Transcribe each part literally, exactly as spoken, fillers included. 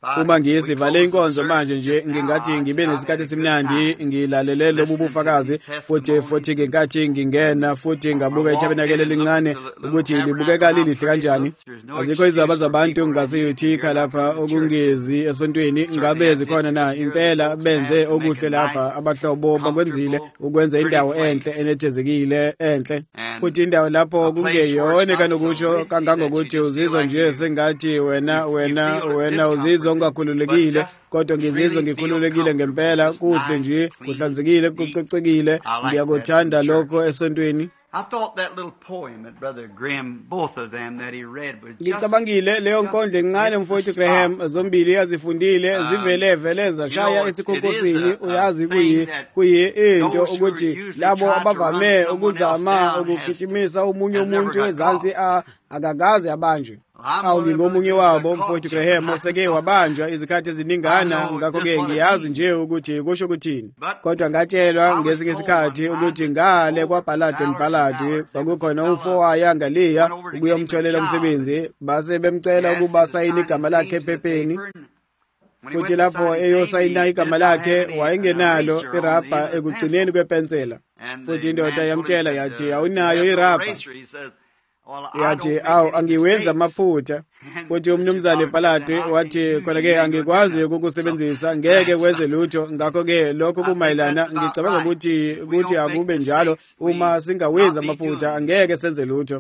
uma ngiyisivale inkonzo manje nje ngingathi ngibe nesikhathi esimnandi ngilalele lobu bufakazi futhi futhi ngenkathi ngingena futhi ngabuka iTabernacle lincane ukuthi libukeka lilihle kanjani. Azikho izaba zabantu ngasiyuthika lapha okungezi esontweni ngabe zikhona na impela benze okuhle lapha abahlobo bakwenzile ukwenza indawo enhle enethezekile enhle futhi indawo lapho kungeyona kanokusho kangangokuthi uzizwa nje sengathi wena wena wena uzizwa ungakhululekile kodwa ngizizwa ngikhululekile ngempela kuhle nje kuhlanzekile kucocekile ngiyakuthanda lokho esontweni. I thought that little poem that Brother Graham, both of them that he read was just ngicabangile leyo nkondlo encane mfowethu Graham zombili yazifundile zivele vele zashaya esikhonkosini uyazi kuyi kuyi into ukuthi labo abavame ukuzama ukugijimisa umunye umuntu ezansi akagazi abanjwe awu ngingomunye wabo mfowethu Graham oseke wabanjwa izikhathi eziningana ngakho-ke ngiyazi nje ukuthi kusho ukuthini kodwa ngatshelwa ngesinye isikhathi ukuthi ngale kwaBhaladi eMbhaladi kwakukhona umfowaya ngaliya ukuyomtholela umsebenzi base bemcela ukuba sayine igama lakhe ephepheni futhi lapho eyosayina igama lakhe wayengenalo irabha ekugcineni kwepensela futhi indoda yamtshela yathi awunayo irabha yathi awu angiwenza amaphutha futhi umnumzane eBhaladi wathi khona-ke angikwazi ukukusebenzisa ngeke kwenze lutho ngakho-ke lokho kumayelana ngicabanga ukuthi ukuthi akube njalo uma singawenzi amaphutha angeke senze lutho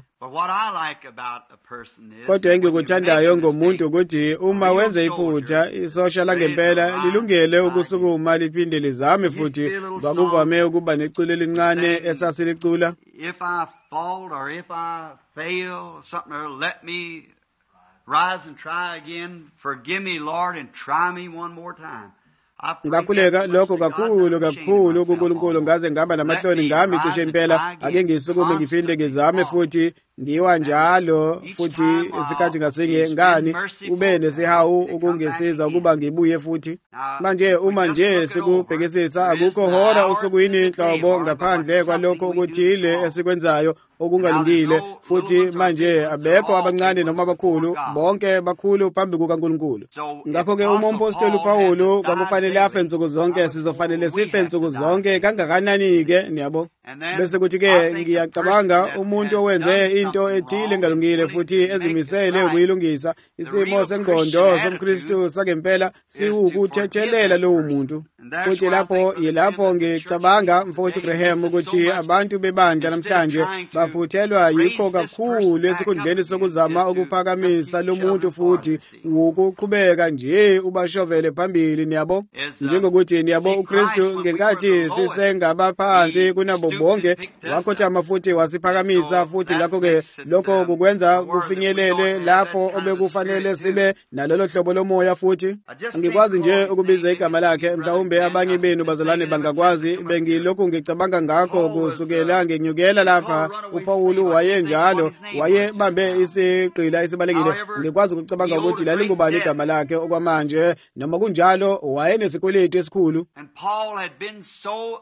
kodwa engikuthandayo ngomuntu ukuthi uma wenza iphutha isosha langempela lilungele ukusukuma liphinde lizame futhi kwakuvame ukuba necule elincane esasilicula if I fall or if I fail something or let me rise and try again. Forgive me, Lord, and try me one more time. ngakhuleka lokho kakhulu kakhulu kuNkulunkulu ngaze ngaba namahloni ngami cishe impela ake ngisukume ngiphinde ngizame futhi ndiwa njalo futhi isikhathi ngasinye ngani ube nesihawu ukungisiza ukuba ngibuye futhi manje uma nje sikubhekisisa akukho hora usukwini inhlobo ngaphandle kwalokho ukuthile esikwenzayo okungalungile futhi manje abekho abancane noma abakhulu bonke bakhulu phambi kukaNkulunkulu ngakho-ke uma umpostoli uPawulu kwakufanele afe nsuku zonke sizofanele sife nsuku zonke kangakanani-ke niyabo bese kuthi-ke ngiyacabanga umuntu owenze into ethile engalungile futhi ezimisele ukuyilungisa isimo sengqondo somKristu sakempela siwukuthethelela lowo muntu futhi lapho yilapho ngicabanga mfowethu Graham ukuthi abantu bebandla namhlanje baphuthelwa yikho kakhulu esikhundleni sokuzama ukuphakamisa lo muntu futhi ukuqhubeka nje ubashovele phambili niyabo njengokuthi niyabo uKristu ngenkathi sisengabaphansi kunabo bonke wakhothama futhi wasiphakamisa futhi ngakho-ke lokho kukwenza kufinyelele lapho obekufanele sibe nalolo hlobo lomoya futhi angikwazi nje ukubiza igama lakhe mhlawumbe abanye benu bazalwane bangakwazi bengilokhu ngicabanga ngakho kusukela ngenyukela lapha uPawulu wayenjalo wayebambe isigqila esibalekile ngikwazi ukucabanga ukuthi lalingubani igama lakhe okwamanje noma kunjalo wayenesikweletu esikhulu and Paul had been so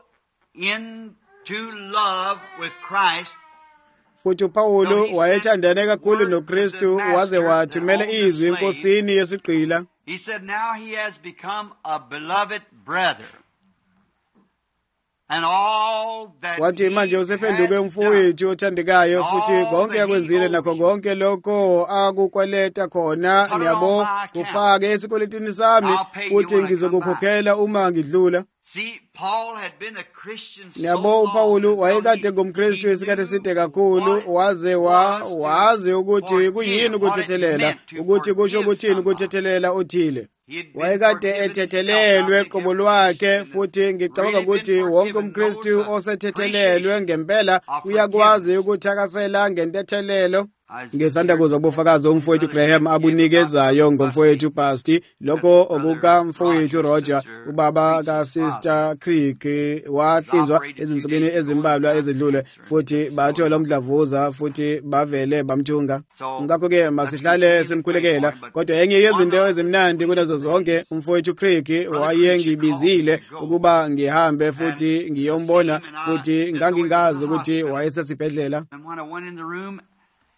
into love with Christ futhi uPawulu wayethandane kakhulu noKristu waze wathumela izwi enkosini yesigqila he said now he has become a beloved brother and all that wathi manje usephenduke umfowethu othandekayo futhi konke akwenzile nakho konke lokho akukweleta khona niyabo kufake esikweletini sami futhi ngizokukhokhela uma ngidlula niyabo uPawulu wayekade ngumKristu isikhathi eside kakhulu waze wa wazi ukuthi kuyini ukuthethelela ukuthi kusho ukuthini ukuthethelela othile wayekade ethethelelwe qobo lwakhe futhi ngicabanga ukuthi wonke umKristu osethethelelwe ngempela uyakwazi ukuthakasela ngentethelelo ngesanda kuza ubufakazi umfowethu Graham abunikezayo ngomfowethu Basti lokho okuka mfowethu Roger ubaba ka Sister Creek wahlinzwa ezinsukwini ezimbalwa ezidlule futhi bathola umdlavuza futhi bavele bamthunga ngakho-ke masihlale simkhulekela kodwa enye yezinto ezimnandi kunazo zonke umfowethu Creek wayengibizile ukuba ngihambe futhi ngiyombona futhi ngangingazi ukuthi wayesesibhedlela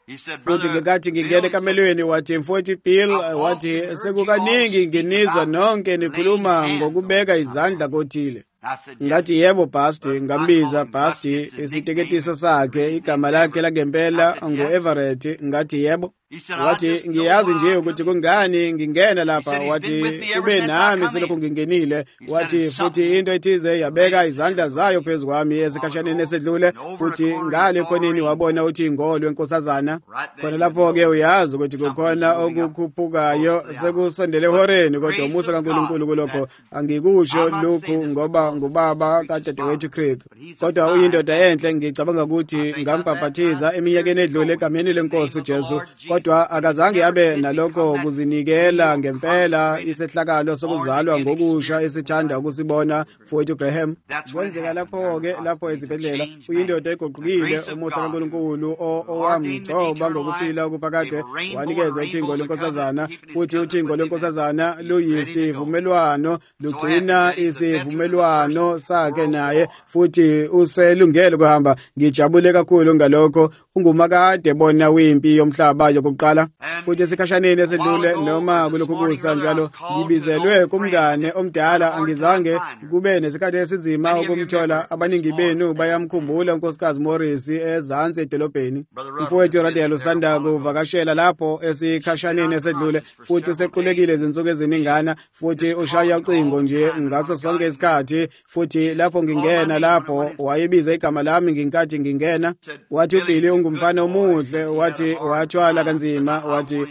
futhi ngekathi ngingena ekamelweni wathi mfowethu Bill wathi sekukaningi nginizwa nonke nikhuluma ngokubeka izandla kothile. Ngathi yebo Basti, ngambiza Basti isiteketiso sakhe igama lakhe langempela ngo-Everett. Ngathi yebo. Wathi ngiyazi nje ukuthi kungani ngingena lapha. Wathi kube nami selokhu ngingenile. Wathi futhi into ethize yabeka izandla zayo phezu kwami esikhashaneni esedlule, futhi ngale khoneni wabona uthi ingolo enkosazana. Khona lapho-ke uyazi ukuthi kukhona okukhuphukayo sekusondele ehoreni, kodwa umusa kaNkulunkulu kulokho angikusho lokhu ngoba ngubaba kadadewethu Craig, kodwa uyindoda enhle. Ngicabanga ukuthi ngambhabhathiza eminyakeni edlule egameni lenkosi uJesu, kodwa akazange abe nalokho kuzinikela ngempela isehlakalo sokuzalwa ngokusha esithanda ukusibona mfowethu Graham. Kwenzeka lapho-ke lapho ezibhedlela uyindoda eguqukile, umusa kaNkulunkulu owamgcoba ngokuphila okuphakade, wanikeza uthingo lwenkosazana, futhi uthingo lwenkosazana luyisivumelwano, lugcina isivumelwano sakhe naye, futhi uselungele kuhamba. Ngijabule kakhulu ngalokho. Ungumakade bona wimpi yomhlaba yokuqala, futhi esikhashaneni esedlule noma kulokhu kusa njalo ngibizelwe kumngane omdala. Angizange kube nesikhathi esizima ukumthola. Abaningi benu bayamkhumbula unkosikazi Morris ezansi edolobheni. Mfowethu Radel usanda kuvakashela lapho esikhashaneni esedlule, futhi usequlekile izinsuku eziningana, futhi ushaya ucingo nje ngaso sonke isikhathi. Futhi lapho ngingena lapho wayebiza igama lami nginkathi ngingena. Wathi uBilly ungumfana omuhle, wathi wathwala kanzima, wathi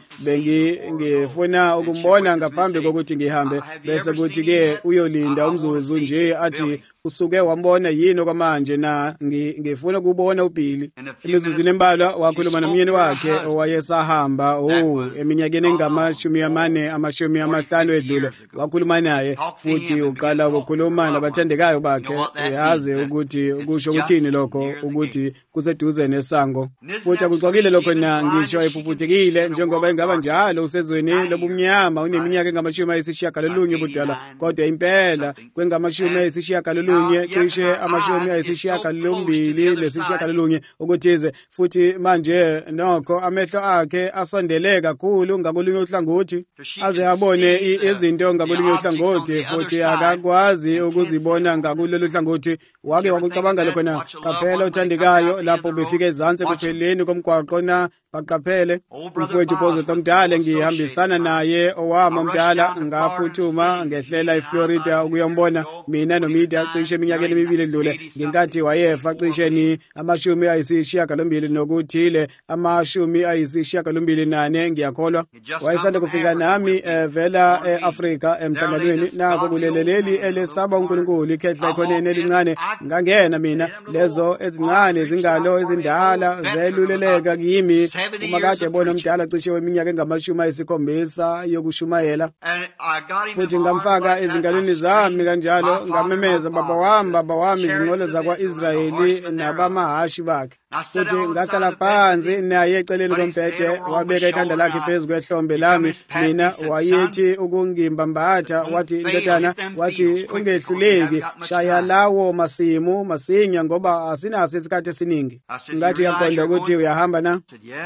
bengifuna ukumbona ngaphambi kokuthi ngihambe, bese kuthi ke uyolinda umzuzu nje, athi usuke wambona yini okwamanje na ngifuna ukubona uBilly. Imizuzwini embalwa wakhuluma nomyeni wakhe owayesahamba oh eminyakeni engamashumi amane amashumi amahlanu edlule. Wakhuluma naye, futhi uqala ukukhuluma nabathandekayo bakhe. Uyazi ukuthi kusho ukuthini lokho, ukuthi kuseduze nesango, futhi akuxokile lokho na ngisho ephuphuzekile njengoba ingaba njalo usezweni lobumnyama. Uneminyaka engamashumi ayisishiyagalolunye budala, kodwa impela kwengamashumi ayisishiyagalolunye cishe amashumi ayisishiyagalombili lesishiyagalolunye ukuthize, futhi manje nokho amehlo akhe asondele kakhulu ngakolunye uhlangothi aze abone izinto ngakolunye uhlangothi, futhi akakwazi ukuzibona ngakulelo uhlangothi. Wake wakucabanga lokho na qaphela uthandekayo lapho befika ezansi kupheleni komgwaqo na baqaphele. Umfowethu Bozotho omdala ngihambisana naye owami omdala, ngaphuthuma ngehlela eFlorida ukuyombona mina nomida cishe eminyakeni emibili edlule, ngenkathi wayefa cishe ni amashumi ayisishiyagalombili nokuthile amashumi ayisishiyagalombili nane ngiyakholwa. Wayesanda kufika nami vela e-Afrika emhlanganweni nako kuleleleli elesaba uNkulunkulu ikhehla ekhoneni elincane. Ngangena mina lezo ezincane zingalo ezindala zeluleleka kimi. Umakade ebona omdala cishe weminyaka engamashumi ayisikhombisa yokushumayela, futhi ngamfaka ezingalweni zami kanjalo ngamemeza, baba wami, baba wami, izinqola zakwa-Israyeli nabamahashi bakhe. Futhi ngahlala phansi naye eceleni kombhede, wabeka ikhanda lakhe phezu kwehlombe lami. Mina wayethi ukungimbambatha, wathi indodana, wathi ungehluleki, shaya lawo masimu masinya ngoba asinaso isikhathi esiningi. Ngathi yaqonda ukuthi uyahamba na?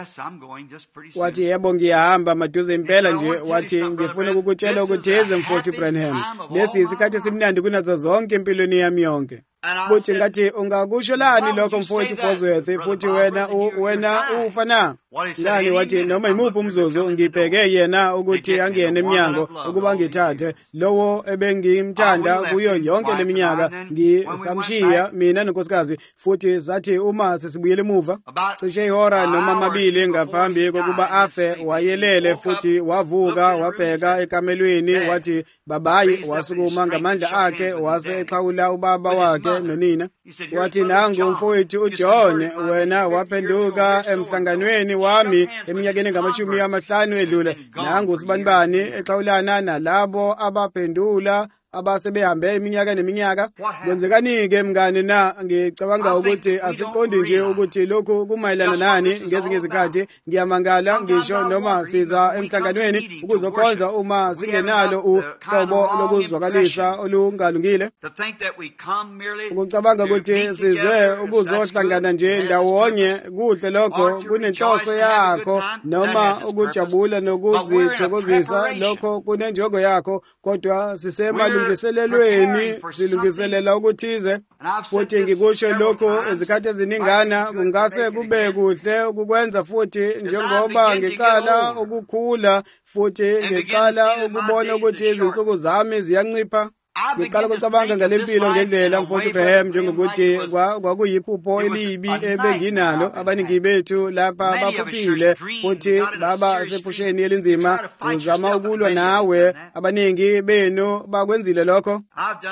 Wathi yebo ngiyahamba maduze impela nje. Wathi ngifuna ukukutshela ukuthi eze mfowethu Branham, lesi isikhathi esimnandi kunazo zonke empilweni yami yonke. Futhi ngathi ungakusho lani lokho mfowethu Bosworth, futhi wena wena ufana ngani? Wathi noma imuphi umzuzu ngibheke yena ukuthi angene eminyango ukuba ngithathe lowo ebengimthanda kuyo yonke leminyaka. Ngisamshiya mina nonkosikazi, futhi sathi uma sesibuyele emuva cishe ihora noma amabili ngaphambi kokuba afe, wayelele futhi wavuka wabheka ekamelweni. Wathi babayi, wasukuma ngamandla akhe wase exhawula ubaba wakhe nonina. Wathi nangu mfowethu uJohn, wena waphenduka emhlanganweni wami eminyakeni engamashumi amahlanu edlule. Nangu usibanibani exhawulana nalabo abaphendula abasebehambe iminyaka neminyaka. Kwenzekani-ke mngane na, ngicabanga ukuthi asiqondi nje ukuthi lokhu kumayelana nani. Ngezinye izikhathi ngiyamangala ngisho noma siza emhlanganweni ukuzokhonza uma singenalo uhlobo lokuzwakalisa olungalungile. Ukucabanga ukuthi size ukuzohlangana nje ndawonye kuhle lokho kunenhloso yakho noma ukujabula nokuzithokozisa lokho kunenjongo yakho, kodwa sisemalungiselelweni silungiselela ukuthize. Futhi ngikusho lokho izikhathi eziningana kungase kube kuhle ukukwenza futhi njengoba ngiqala ukukhula futhi ngiqala ukubona ukuthi izinsuku zami ziyancipha. Ngiqala ukucabanga ngalempilo ngendlela mfowethu Graham njengokuthi kwakuyiphupho elibi ebenginalo. Abaningi bethu lapha baphuphile futhi baba sephusheni elinzima uzama ukulwa nawe. Abaningi benu bakwenzile lokho.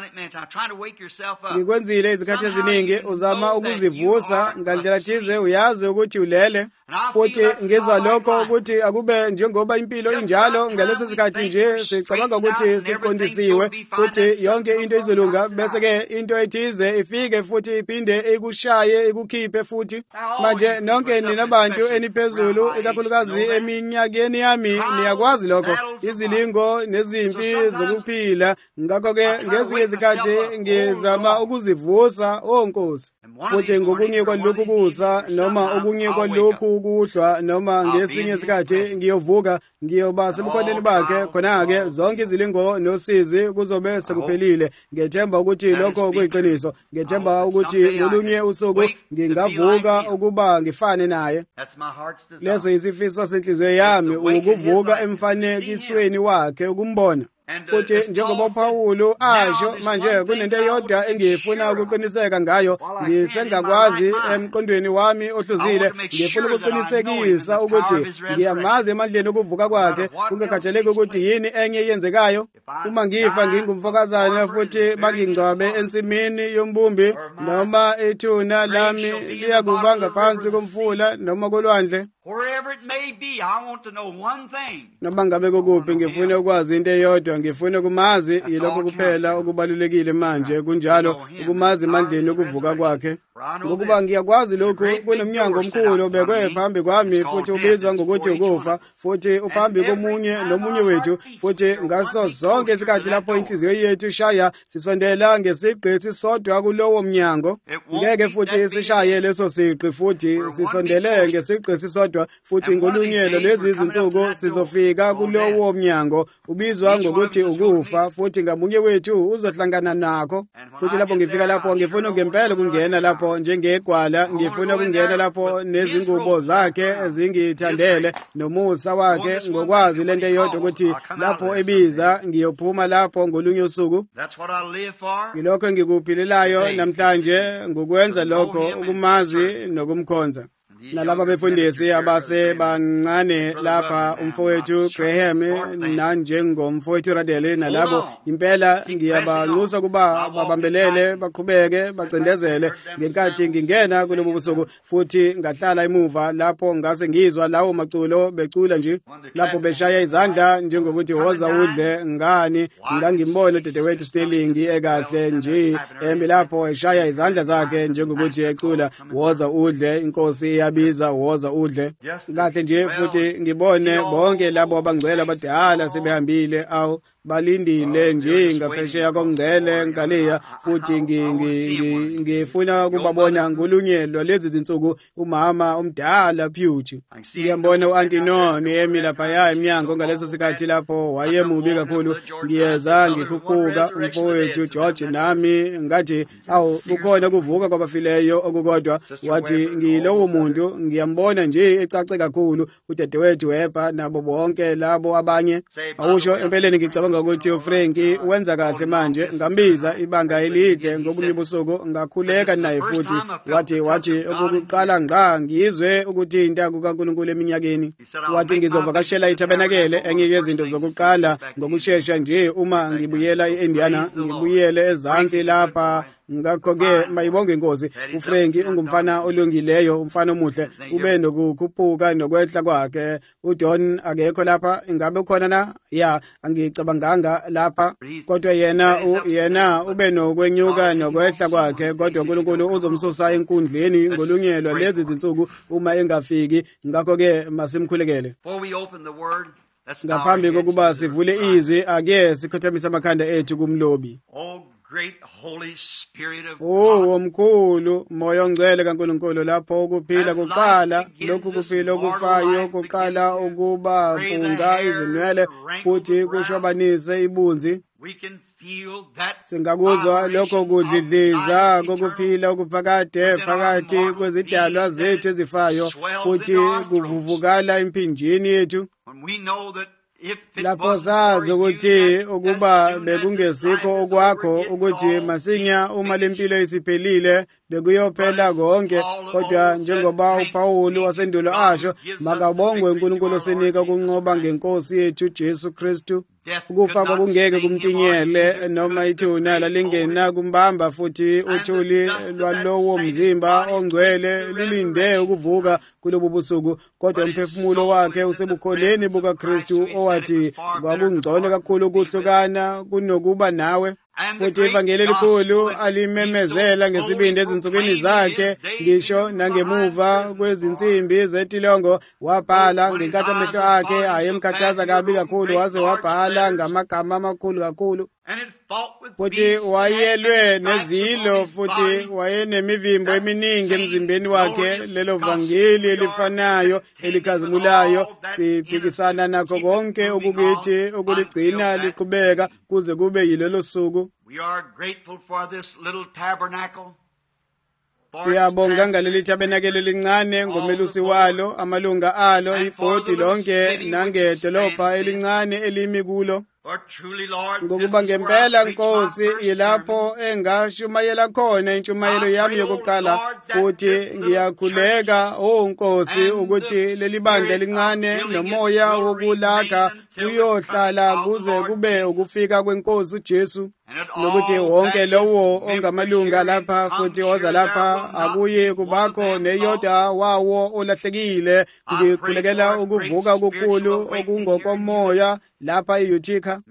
Ngikwenzile izikhathi eziningi uzama ukuzivusa ngandlela thize uyazi ukuthi ulele. Futhi ngizwa lokho ukuthi akube njengoba impilo injalo ngaleso sikhathi nje sicabanga ukuthi siqondisiwe futhi yonke into izolunga, bese ke into ethize ifike futhi iphinde ikushaye ikukhiphe futhi. Manje nonke ninabantu eniphezulu ikakhulukazi eminyakeni yami niyakwazi lokho, izilingo nezimpi zokuphila. Ngakho ke ngezinye izikhathi ngizama ukuzivusa onkosi futhi ngokunye kwalokhu kuza noma okunye kwalokhu kuhlwa noma ngesinye isikhathi ngiyovuka ngiyoba sebukhoneni bakhe. Khona-ke zonke izilingo nosizi kuzobe sekuphelile. Ngethemba ukuthi lokho kuyiqiniso. Ngethemba ukuthi ngolunye usuku ngingavuka ukuba ngifane naye. Leso yisifiso senhliziyo yami, ukuvuka emfanekisweni wakhe, ukumbona. Futhi njengoba uPawulu asho manje kunento eyodwa engifuna ukuqiniseka ngayo. Ngisengakwazi emqondweni wami ohluzile, ngifuna ukuqinisekisa ukuthi ngiyamazi emandleni okuvuka kwakhe, kungakhathaleki ukuthi yini enye eyenzekayo. Uma ngifa ngingumfokazana futhi bangingcwabe ensimini yombumbi noma ethuna lami liyakuba ngaphansi komfula noma kolwandle, noma ngabe kokuphi, ngifuna ukwazi into eyodwa, ngifuna kumazi. Yilokho kuphela okubalulekile manje, kunjalo ukumazi emandleni okuvuka kwakhe. Ngokuba ngiyakwazi lokhu, kunomnyango omkhulu obekwe phambi kwami futhi ubizwa ngokuthi ukufa, futhi uphambi komunye nomunye wethu, futhi ngaso zonke isikhathi lapho inhliziyo yethu ishaya sisondela ngesigqi sisodwa kulowo mnyango. Ngeke futhi sishaye leso sigqi futhi sisondele ngesigqi sisodwa futhi ngolunyelo lezi izinsuku sizofika kulowo mnyango ubizwa ngokuthi ukufa, futhi ngamunye wethu uzohlangana nakho. Futhi lapho ngifika lapho ngifuna ngempela ukungena lapho njengegwala, ngifuna ukungena lapho nezingubo zakhe ezingithandele nomusa wakhe, ngokwazi lento eyodwa ukuthi lapho ebiza ngiyophuma lapho ngolunye usuku. Ngilokho engikuphilelayo namhlanje, ngokwenza lokho, ukumazi nokumkhonza. Nalaba befundisi abase bancane lapha, umfowethu Graham nanjengomfowethu Radele, nalabo impela ngiyabanxusa kuba babambelele, baqhubeke, bacindezele ngenkathi ngingena kulobu busuku. Futhi ngahlala emuva lapho ngase ngizwa lawo maculo becula nje, lapho beshaya izandla njengokuthi woza udle ngani. Ngangimbona udadewethu Sterling ekahle nje emi lapho eshaya izandla zakhe njengokuthi ecula woza udle, inkosi biza woza udle kahle nje. Futhi ngibone bonke labo abangcwele abadala sebehambile, awu balindile nje ngaphesheya komngcele ngaleya. Futhi ngifuna ukubabona ngolunyelo lezi zinsuku, umama omdala Pucci. Ngiyambona u-Antinoni emi laphaya emnyango ngaleso sikhathi lapho wayemubi kakhulu. Ngiyeza ngikhuphuka umfowethu George nami ngathi awu kukhona kuvuka kwabafileyo okukodwa. Wathi ngilowo muntu ngiyambona nje ecace kakhulu, udadewethu Webber nabo bonke labo abanye. Awusho empeleni ngicabanga ukuthi uFrankie wenza kahle manje. Ngambiza ibanga elide ngobunye ubusuku, ngakhuleka naye futhi wathi wathi ukuqala ngqa ngizwe ukuthi into kukaNkulunkulu eminyakeni. Wathi ngizovakashela iTabernacle, enye yezinto zokuqala ngokusheshsha nje uma ngibuyela eIndiana, ngibuyele ezansi lapha ngakho-ke mayibonge inkosi uFrenki ungumfana olungileyo umfana omuhle ube nokukhuphuka nokwehla kwakhe uDon akekho lapha ingabe ukhona na ya angicabanganga lapha kodwa yena yena ube nokwenyuka nokwehla kwakhe kodwa uNkulunkulu uzomsusa enkundleni ngolunyelwa lezi zinsuku uma engafiki ngakho-ke masimkhulekele ngaphambi kokuba sivule izwi ake sikhothamise amakhanda ethu kumlobi Oh omkhulu moya ongcwele kaNkulunkulu lapho ukuphila kuqala lokhu kuphila okufayo kuqala ukuba funga izinwele futhi kushobanise ibunzi singakuzwa lokho kudlidliza kokuphila okuphakade phakathi kwezidalwa zethu ezifayo futhi kuvuvukala impinjini yethu lapho sazi ukuthi ukuba bekungesikho okwakho ukuthi masinya uma lempilo isiphelile bekuyophela konke kodwa njengoba uPawulu wasendulo asho makabongwe uNkulunkulu osenika ukunqoba ngenkosi yethu Jesu Kristu ukufa kwakungeke kumtinyele noma ithuna lalingena kumbamba futhi uthuli lwalowo mzimba ongcwele lulinde ukuvuka kulobu busuku kodwa umphefumulo wakhe usebukholeni bukaKristu owathi kwakungcono kakhulu ukuhlukana kunokuba nawe futhi ivangeli elikhulu alimemezela ngesibindi ezinsukwini zakhe ngisho nangemuva kwezinsimbi zetilongo wabhala ngenkathi amehlo akhe ayemkhathaza kabi kakhulu waze wabhala ngamagama amakhulu kakhulu futhi wayelwe nezilo futhi wayenemivimbo eminingi emzimbeni wakhe lelo vangeli elifanayo elikhazimulayo siphikisana nakho konke okukithi okuligcina liqhubeka kuze kube yilelo suku siyabonga ngaleli tabernacle elincane ngomelusi walo amalunga alo ibhodi lonke nangedolobha elincane elimi kulo ngokuba ngempela Nkosi yilapho engashumayela khona intshumayelo yami yokuqala futhi ngiyakhuleka oh Nkosi ukuthi leli bandla elincane nomoya wokulakha kuyohlala kuze kube ukufika kweNkosi uJesu nokuthi wonke lowo ongamalunga lapha futhi oza lapha akuye kubakho neyoda wawo olahlekile ngikhulekela ukuvuka okukhulu okungokomoya lapha eUtica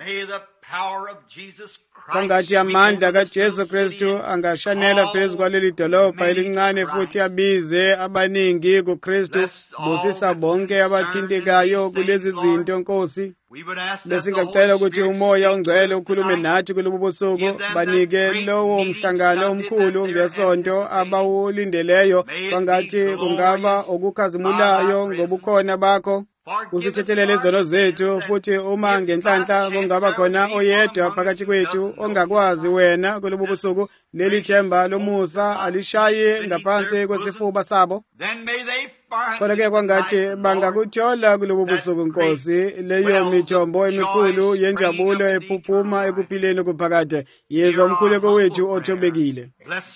kangathi amandla kaJesu Kristu angashanela phezu kwaleli dolobha elincane futhi abize abaningi kuKristu busisa bonke abathintekayo kulezi zinto Nkosi besingacela ukuthi umoya ongcwele ukhulume nathi kulobu busuku banike lowo mhlangano omkhulu ngesonto abawulindeleyo kangathi kungaba okukhazimulayo ngobukhona bakho usithethelele izono zethu futhi uma ngenhlanhla kungaba khona oyedwa phakathi kwethu ongakwazi wena kulobu busuku leli themba lomusa alishaye ngaphansi kwesifuba sabo kodwa-ke kwangathi bangakuthola kulobu busuku Nkosi leyo mithombo emikhulu yenjabulo ephuphuma ekuphileni okuphakade yezwa umkhuleko wethu othobekile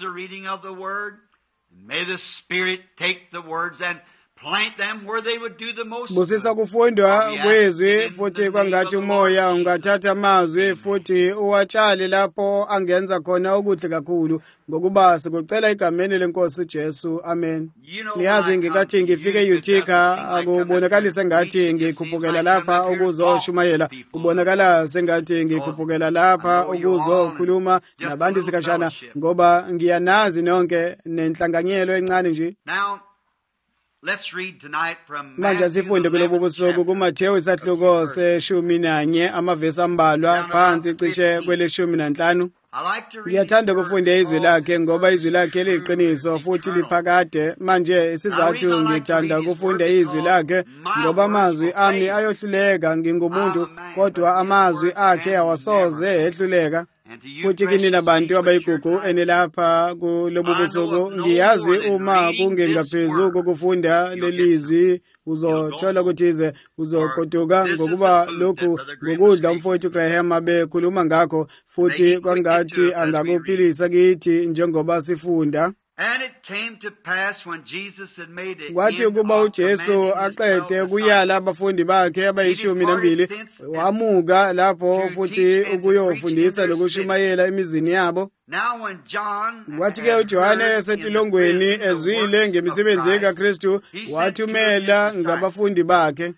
busisa kufundwa kwezwi futhi kwangathi umoya ungathatha amazwi futhi uwatshale lapho angenza khona okuhle kakhulu ngokuba sikucela igameni leNkosi Jesu amen niyazi ngikathi ngifike eUtica akubonakalise ngathi ngikhuphukela lapha ukuzoshumayela kubonakala sengathi ngikhuphukela lapha ukuzokhuluma nabantu sikashana ngoba ngiyanazi nonke nenhlanganyelo encane nje Let's read tonight from manje sifunde kulobu busuku kuMathewu isahluko seshumi nanye amavesi ambalwa phansi cishe kweleshumi nanhlanu ngiyathanda ukufunda izwi lakhe ngoba izwi lakhe liyiqiniso futhi liphakade manje isizathu ngithanda ukufunda izwi lakhe ngoba amazwi ami ayohluleka ngingumuntu kodwa amazwi akhe awasoze ehluleka futhi kini nabantu abayigugu enelapha kulobu busuku ngiyazi uma kungengaphezulu kokufunda lelizwi uzothola ukuthi ize uzogoduka ngokuba lokhu ngokudla umfowethu Graham abekhuluma ngakho futhi kwangathi angakuphilisa kithi njengoba sifunda And it came to pass when Jesus had made it kwathi ukuba uJesu aqede ukuyala abafundi bakhe abayishumi nambili wamuka lapho futhi ukuyofundisa lokushumayela emizini yabo. Kwathi-ke uJohane esetilongweni ezwile ngemisebenzi kaKristu wathumela ngabafundi bakhe.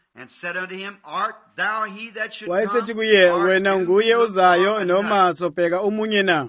Wayesethi kuye, wena nguye uzayo noma sobheka omunye na?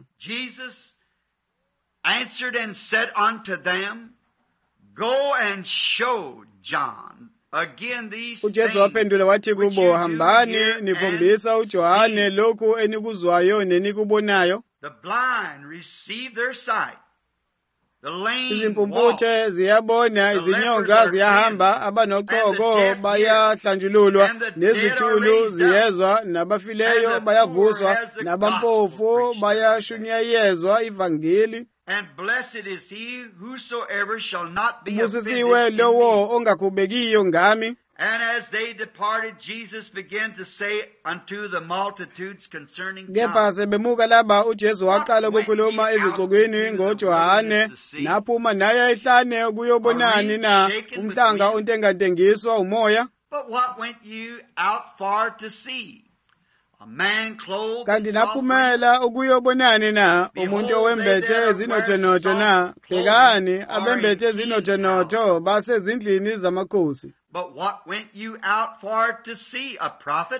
Answered and said unto them, Go and show John again these things. uJesu waphendula wathi kubo, hambani nikhombisa uJohane lokhu enikuzwayo nenikubonayo. The blind receive their sight. The lame walk. Izimpumputhe ziyabona, izinyonga ziyahamba, abanoqhoko bayahlanjululwa, nezithulu ziyezwa, nabafileyo bayavuswa, nabampofu bayashunyayezwa ivangeli. And blessed is he whosoever shall not be Ubusisiwe lowo ongakubekiyo ngami. And as they departed, Jesus began to say unto the multitudes concerning Kepha sebemuka laba uJesu waqala ukukhuluma ezixokwini ngoJohane, naphuma naye ehlane ukuyobonani na umhlanga ontengantengiswa umoya. But what went you out far to see? A man clothed Kanti naphumela ukuyobonani na umuntu owembethe zinothonoto na? Bhekani abembethe zinothonoto basezindlini zamakhosi. But what went you out for to see? A prophet?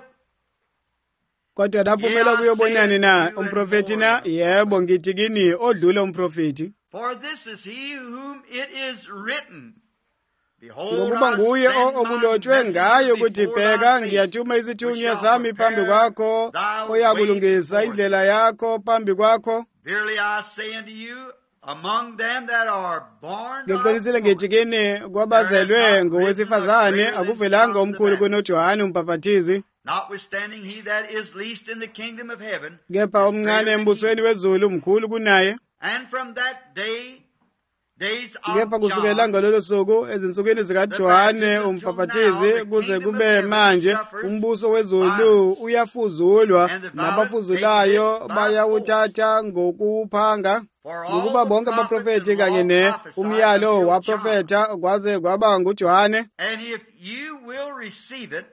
Kodwa naphumela ukuyobonani na umprofeti na? Yebo ngithi kini odlula umprofeti. For this is he whom it is written, ngokuba nguye okulotshwe ngayo ukuthi bheka ngiyathuma isithunywa sami phambi kwakho oyakulungisa indlela yakho phambi kwakho. Verily I say unto you, among them that are born ngiqinisile ngithi kini kwabazelwe ngowesifazane akuvelanga omkhulu kunoJohane umbhaphathizi. Notwithstanding he that is least in the kingdom of heaven, kepha omncane embusweni wezulu mkhulu kunaye. And from that day kepha kusukela ngalolo suku ezinsukwini zikaJohane umbhaphathizi kuze kube manje umbuso wezulu uyafuzulwa, nabafuzulayo bayawuthatha ngokuphanga. Ngokuba bonke abaprofeti kanye ne umyalo waprofeta kwaze kwaba nguJohane. And if you will receive it,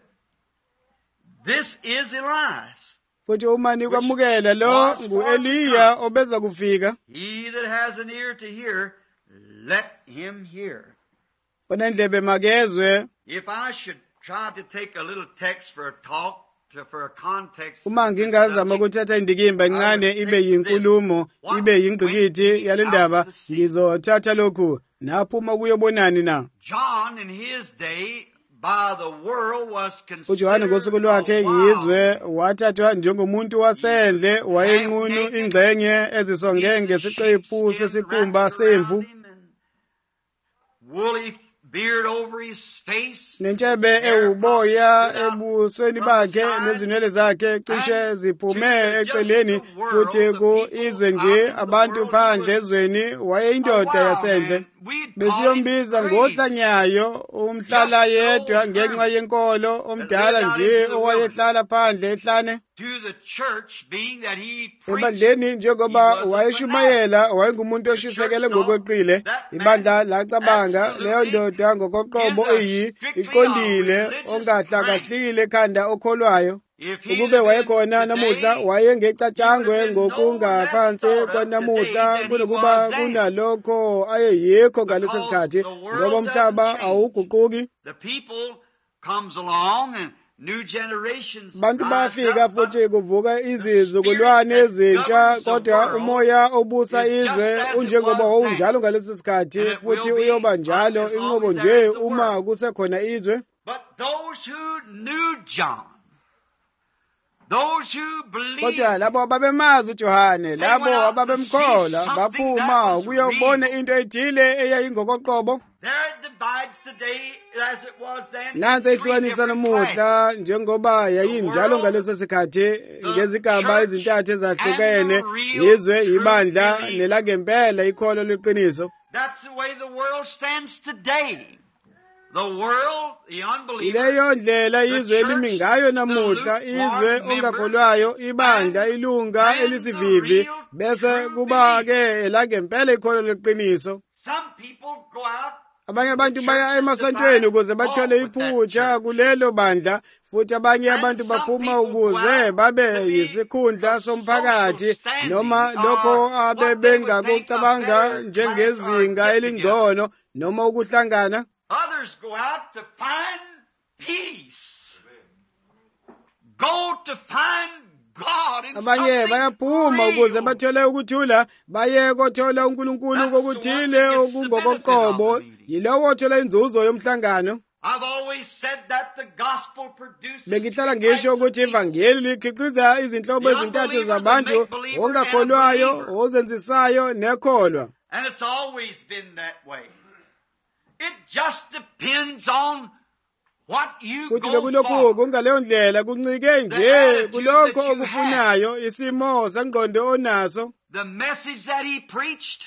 this is Elias. Futhi uma nikwamukela lo ngu-Eliya obeza kufika. He that has an ear to hear, let him hear. Onendlebe makezwe. If I should try to take a little text for a talk, to, for a context. Uma ngingazama ukuthatha indikimba encane ibe yinkulumo, ibe yingqikithi yale ndaba, ngizothatha lokhu naphuma kuyobonani na. John in his day by the world was considered. uJohane ngosuku lwakhe yizwe wathathwa njengomuntu wasendle, wayenqunu ingxenye ezisonge ngesiqephu sesikhumba semvu. Woolly beard over his face, nentshebe ewuboya ebusweni bakhe, nezinwele zakhe cishe ziphume eceleni, futhi ku izwe nje abantu phandle ezweni wayeyindoda yasendle. Besiyombiza ngohlanyayo, umhlala yedwa ngenxa yenkolo, omdala nje owayehlala phandle ehlane. Ebandleni njengoba wayeshumayela, wayengumuntu oshisekele ngokweqile. Ibandla lacabanga leyo ndoda ngokoqobo iyi iqondile, ongahlakahlile ekhanda okholwayo. Ukube wayekhona namuhla wayengecatshangwe ngokungaphansi kwanamuhla kunokuba kunalokho ayeyikho ngaleso sikhathi, ngoba umhlaba awuguquki. Bantu bafika futhi kuvuka izizukulwane ezintsha, kodwa umoya obusa izwe unjengoba wawunjalo ngaleso sikhathi futhi uyoba njalo inqobo nje uma kusekhona izwe. But those who knew John, those who believed, kodwa labo ababemazi uJohane, labo ababemkhola, baphuma ukuyobona into ethile eyayingokoqobo. Nansi ihlukanisa namuhla njengoba yayinjalo ngaleso sikhathi ngezigaba ezintathu ezahlukene, izwe, ibandla nelangempela ikholo leqiniso. That's the way the world stands today. The world, the unbeliever, ileyo ndlela izwe elimi ngayo namuhla, izwe ongakholwayo, ibandla ilunga elisivivi, bese kuba ke elangempela ikholo leqiniso. Some people go out. Abanye abantu baya emasontweni ukuze bathole iphutha kulelo bandla, futhi abanye abantu baphuma ukuze babe yisikhundla somphakathi noma lokho abebengakucabanga njengezinga elingcono noma ukuhlangana. Others go out to find peace. Go to find God in Abanye bayaphuma ukuze something real. bathole ukuthula, baye kothola uNkulunkulu kokuthile okungokoqobo, yilowo othola inzuzo yomhlangano. I've always said that the gospel produces Bengihlala ngisho ukuthi ivangeli likhiqiza izinhlobo ezintathu zabantu, ongakholwayo, ozenzisayo nekholwa. And it's always been that way. It just depends on what you Futhi go bekulokhu for. kungaleyo ndlela kuncike nje kulokho okufunayo, isimo sengqondo onaso, The message that he preached.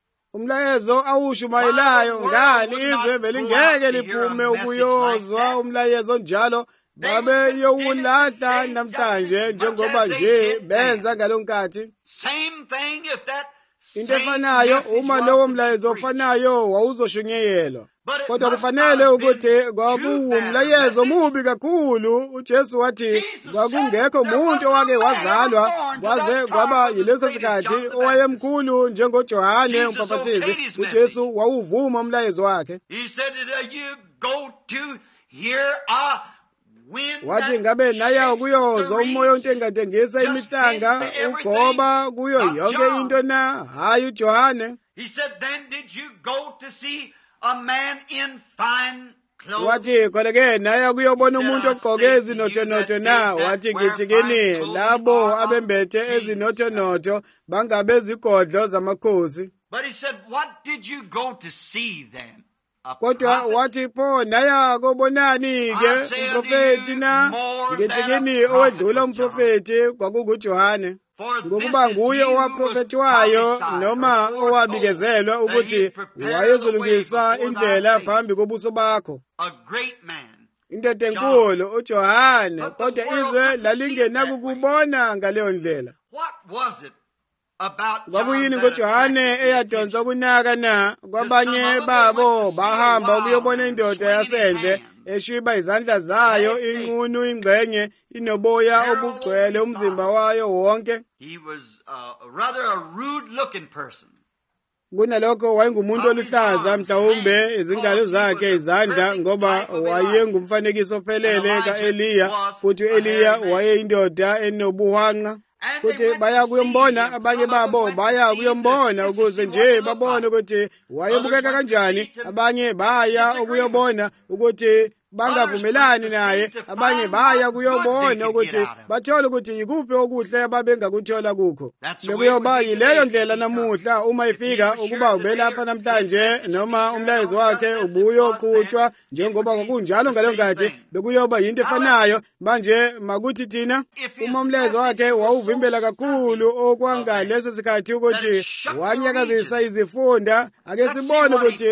umlayezo awushumayelayo. Ngani izwe belingeke liphume ukuyozwa umlayezo njalo, babe yowulahla namhlanje njengoba nje benza ngalonkathi. Same thing if that Into same efanayo message uma was lowo to be mlayezo preached. ofanayo wawuzoshunyeyelwa. But it Kodwa must kufanele not have ukuthi been too kwakuwumlayezo bad a mubi kakhulu. UJesu wathi Jesus kwakungekho said there umuntu was owake a man wazalwa born to kwaze that kwaba time yileso of the greatest sikhathi John the owayemkhulu njengoJohane Jesus uMbhaphathizi. okayed his UJesu wawuvuma umlayezo wakhe. He said that uh, you go to hear a wind Wathi that ngabe naya shakes ukuyozwa the umoya reeds, ontengantengisa just imihlanga, into everything ugoba kuyo of yonke John. into na, hayi uJohane. He said, then did you go to see a man in fine clothes? Wathi khona-ke naya kuyobona He said, umuntu I ogqoke say to ezinotho-notho you na, that they wathi that wear ngithi kini fine clothing labo are of abembethe kings. ezinotho-notho bangabezigodlo zamakhosi. But he said, what did you go to see then? A Kodwa prophet? wathi pho naya kobonani-ke I say unto umprofethi you, na, more ngithi than a kini prophet owedlula was John. umprofethi kwakunguJohane. For this Ngokuba is nguye he who was owaprofetwayo prophesied noma or foretold owabikezelwa that ukuthi he prepared the way wayezolungisa before indlela thy phambi face. kobuso bakho. A great man. Indoda enkulu uJohane, But the kodwa world izwe couldn't see it that lalingenakukubona ngaleyo ndlela. What was it about John Kwakuyini that ngoJohane attracted the eyadonsa attention? kunaka na, kwabanye babo bahamba ukuyobona indoda yasendle eshiba izandla zayo, inqunu ingxenye inoboya obugcwele umzimba wayo wonke. He was uh, rather a rude-looking person. Kunalokho wayengumuntu oluhlaza, mhlawumbe izingalo zakhe izandla, ngoba wayengumfanekiso ophelele ka-Eliya, futhi u-Eliya wayeyindoda enobuhanqa. Futhi baya kuyombona, abanye babo baya kuyombona ukuze nje babone ukuthi wayebukeka kanjani. Abanye baya ukuyobona ukuthi bangavumelani naye, abanye baya kuyobona ukuthi bathole ukuthi yikuphi okuhle ababengakuthola kukho. Bekuyoba yileyo ndlela namuhla uma ifika ukuba ubelapha namhlanje noma umlayezo wakhe ubuyoqhutshwa njengoba kwakunjalo ngaleyo nkathi, bekuyoba yinto efanayo. Manje makuthi thina uma umlayezo wakhe wawuvimbela kakhulu okwangaleso sikhathi ukuthi wanyakazisa izifunda, ake sibone ukuthi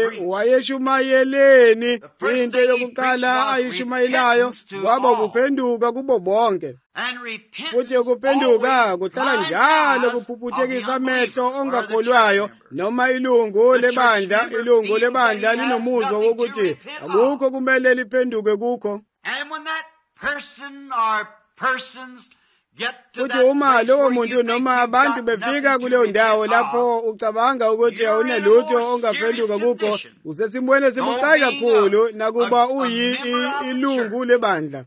wayeshumayeleni. Into yokuqala ayishumayelayo kwaba ukuphenduka kubo bonke. Futhi ukuphenduka kuhlala njalo kuphuputhekisa amehlo ongakholwayo noma ilungu lebandla. Ilungu lebandla linomuzwa wokuthi akukho kumele liphenduke kukho. Futhi uma lowo muntu noma abantu befika kuleyo ndawo lapho ucabanga ukuthi awunalutho ongaphenduka kukho, usesimweni esibucayi kakhulu nakuba uyi ilungu lebandla.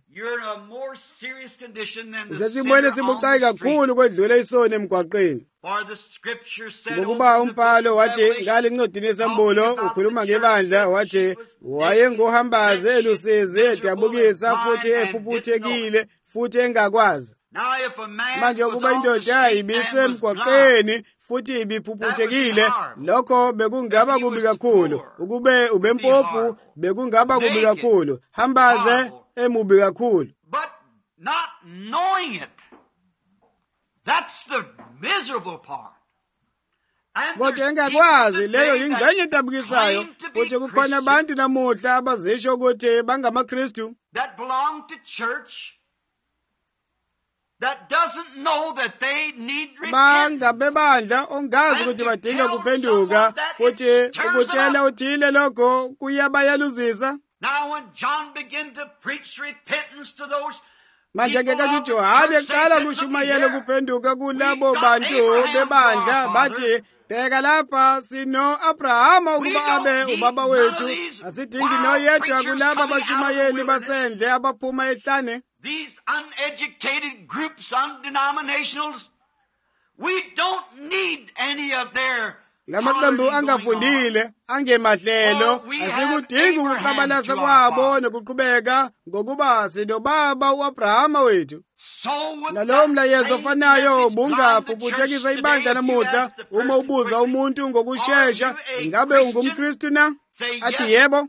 Usesimweni esibucayi kakhulu kwedlula isoni emgwaqeni. Ngokuba umbhalo wathi ngale ncwadini yesambulo ukhuluma ngebandla, wathi wayenguhambazi elusizi, edabukisa futhi ephuphuthekile futhi engakwazi. Manje ukuba indoda ibisemgwaqeni futhi ibiphuphuthekile, lokho bekungaba kubi kakhulu. Ukube ubempofu bekungaba kubi kakhulu. Hambaze emubi kakhulu. But not knowing it, that's the miserable part. Kodwa engakwazi, leyo yingxenye edabukisayo. Futhi kukhona abantu namuhla abazisho ukuthi bangamaKristu, that belong to church, that doesn't know that they need bangabe repentance. bandla ongazi ukuthi badinga kuphenduka futhi ukutshela uthile lokho kuyabayaluzisa. Now when John began to preach repentance to those manje ke kathi Johane qala kushumayela kuphenduka kulabo bantu bebandla bathi bheka lapha sino Abrahama ukuba abe ubaba wethu, asidingi noyedwa kulaba bashumayeli basendle abaphuma ehlane. These uneducated groups, undenominationals, we don't need any of their lamaqembu angafundile angemahlelo asikudingi ukuqabalasa kwabo nokuqhubeka ngokuba sinobaba uAbrahama wethu. Nalowo mlayezo ofanayo bungaphuphuthekisa ibandla namuhla uma ubuza umuntu ngokushesha ingabe ungumKristu na, athi yebo,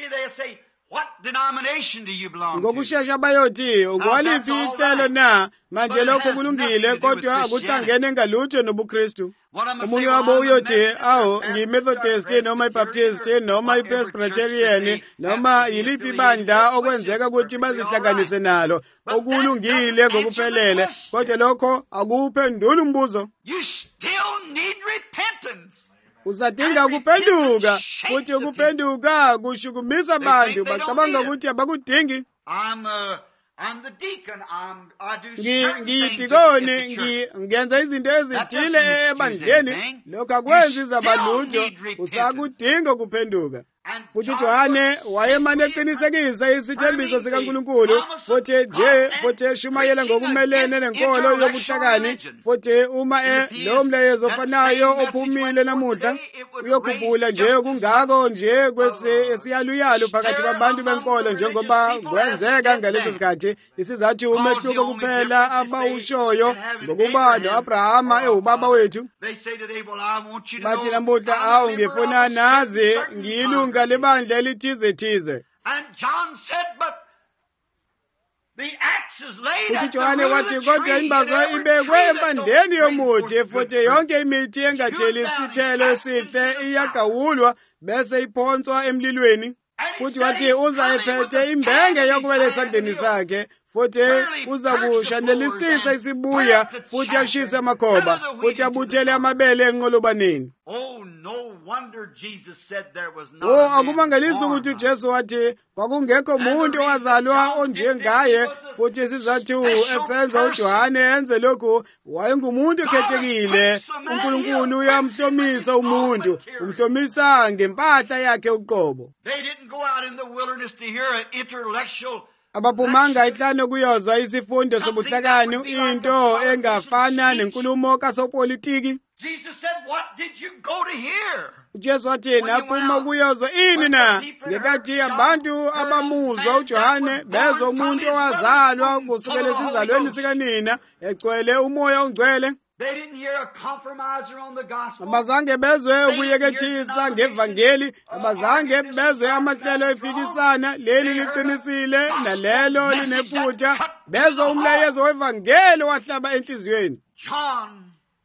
what denomination do you belong to? ngokushesha bayothi ungwaliphi ihlelo na. Manje lokho kulungile kodwa akuhlangene ngalutho nobuKristu. Umunye wabo uyothi awu ngiMethodist noma iBaptist noma iPresbyterian noma yiliphi ibandla okwenzeka ukuthi bazihlanganise nalo, okulungile ngokuphelele, kodwa lokho akuphendula umbuzo. You still need repentance. Usadinga kuphenduka futhi ukuphenduka kushukumisa abantu bacabanga ukuthi abakudingi. I'm uh, I'm the deacon. I'm I do Ngi certain things ngiyidikoni at the church. ngi ngenza izinto ezithile ebandleni, lokho akwenzi izabalutho, usakudinga kuphenduka. Futhi Johane wayemane eqinisekisa isithembiso sikaNkulunkulu futhi nje futhi eshumayela ngokumelene nenkolo yobuhlakani. Futhi uma e lo mlayezo ofanayo ophumile namuhla uyokhuphula nje kungako nje kwesiyaluyalo phakathi kwabantu benkolo njengoba kwenzeka ngaleso sikhathi. Isizathu umehluko kuphela abawushoyo ngokuba noAbrahama ewubaba wethu. Bathi namuhla awu ngifuna nazi ngiyilunga lebandla elithize thize. And John said, but the axe is laid Futhi at the Johane root wathi of the kodwa tree, and imbazo every ibekwe tree that empandeni don't bring yomuthi forth futhi good yonke imithi engatheli isithelo esihle iyagawulwa bese iphonswa emlilweni. Futhi wathi uza ephethe imbenge yokubele esandleni sakhe futhi uza kushanelisisa isibuya futhi ashise amakhoba futhi abuthele amabele enqolobaneni. Oh, no wonder Jesus said there was not Oh, a man akumangalisi born ukuthi like uJesu wathi kwakungekho muntu owazalwa onjengaye, futhi isizathu esenza uJohane enze lokhu wayengumuntu okhethekile. uNkulunkulu uyamhlomisa umuntu, umhlomisa ngempahla yakhe uqobo. They didn't go out in the wilderness to hear an intellectual Abaphumanga ihlane kuyozwa isifundo sobuhlakani, into engafana nenkulumo kasopolitiki. Jesus said, what did you go to hear? uJesu wathi naphuma kuyozwa ini na, ngekathi abantu abamuzwa uJohane bezwa umuntu owazalwa kusukela esizalweni sikanina egcwele umoya ongcwele. They didn't hear a compromiser on the gospel. Abazange bezwe ukuyekethisa ngevangeli, abazange bezwe amahlelo ephikisana, leli liqinisile nalelo linephutha, bezwe umlayezo wevangeli wahlaba enhliziyweni. John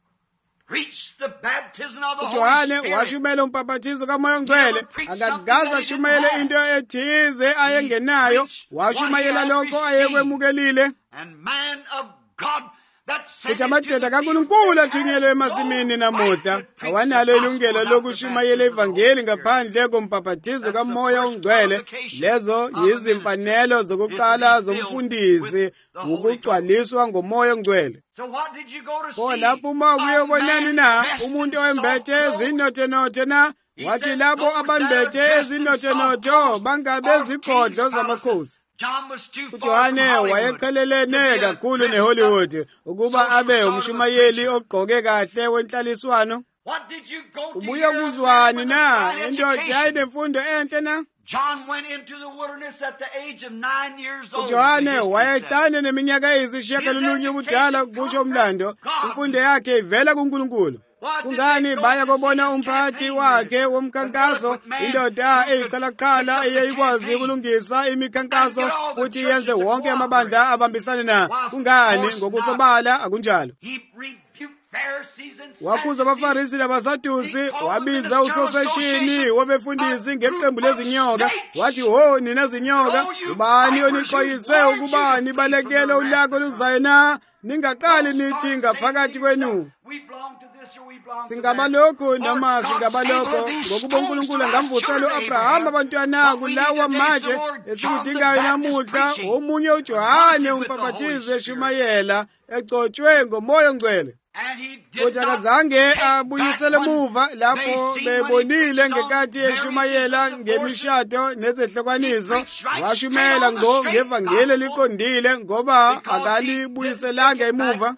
preached the baptism of the Holy uJohane Spirit. washumela umpaphathizo kaMoya Ongcwele, akakaze ashumayele into ethize ayengenayo, washumayela lokho ayekwemukelile. And man of God that sent Futhi amadoda kaNkulunkulu athunyelwe emasimini namuhla awanalo ilungelo lokushumayela ivangeli ngaphandle kompaphathizo kaMoya Ongcwele. Lezo yizimfanelo zokuqala zomfundisi ukugcwaliswa ngoMoya Ongcwele. So what did you go to Pho see? lapho uma kuyobonani na A man dressed umuntu in oyembethe soft clothes. ezinothenothe na, wathi labo abambethe ezinothenothe bangabe izikhodlo zamakhosi. John was too far from uJohane Hollywood wayeqhelelene kakhulu neHollywood ukuba abe umshumayeli ogqoke kahle wenhlaliswano. What did you go to Ubuye hear kuzwani with na a fine indoda education? ayinemfundo enhle na? John went into the wilderness at the age of nine years old. uJohane the history says. wayehlane neminyaka eyisishiyagalolunye ubudala kusho umlando. Imfundo yakhe ivela kuNkulunkulu. Kungani baya kubona umphathi wakhe womkhankaso, indoda eyiqalaqala eyayikwazi ukulungisa imikhankaso futhi yenze wonke amabandla abambisane na? Kungani ngokusobala akunjalo? He rebuked Pharisees and Wakuza Sadducees. abaFarisi nabaSadusi, wabiza usoseshini wabefundisi ngeqembu lezinyoka, wathi ho nina zinyoka, ubani onixwayise ukuba nibalekele ulaka oluzayo na? ningaqali nithi ngaphakathi kwenu singaba lokhu noma singaba lokho, ngokuba uNkulunkulu angamvusela u-Abrahama abantwana kulawa manje esikudingayo namuhla, omunye uJohane umbhaphathizi eshumayela egcotshwe ngoMoya oNgcwele. Futhi akazange abuyisele emuva lapho bebonile ngenkathi eshumayela ngemishado nezehlukwaniso, washumayela ngo ngevangeli eliqondile ngoba akalibuyiselanga emuva.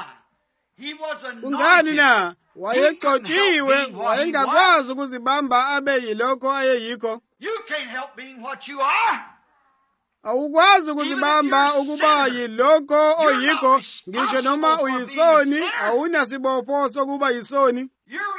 Kungani na? Wayegcotshiwe, wayengakwazi ukuzibamba abe yilokho ayeyikho. Awukwazi ukuzibamba ukuba yilokho oyikho, ngisho noma uyisoni, awunasibopho sokuba yisoni.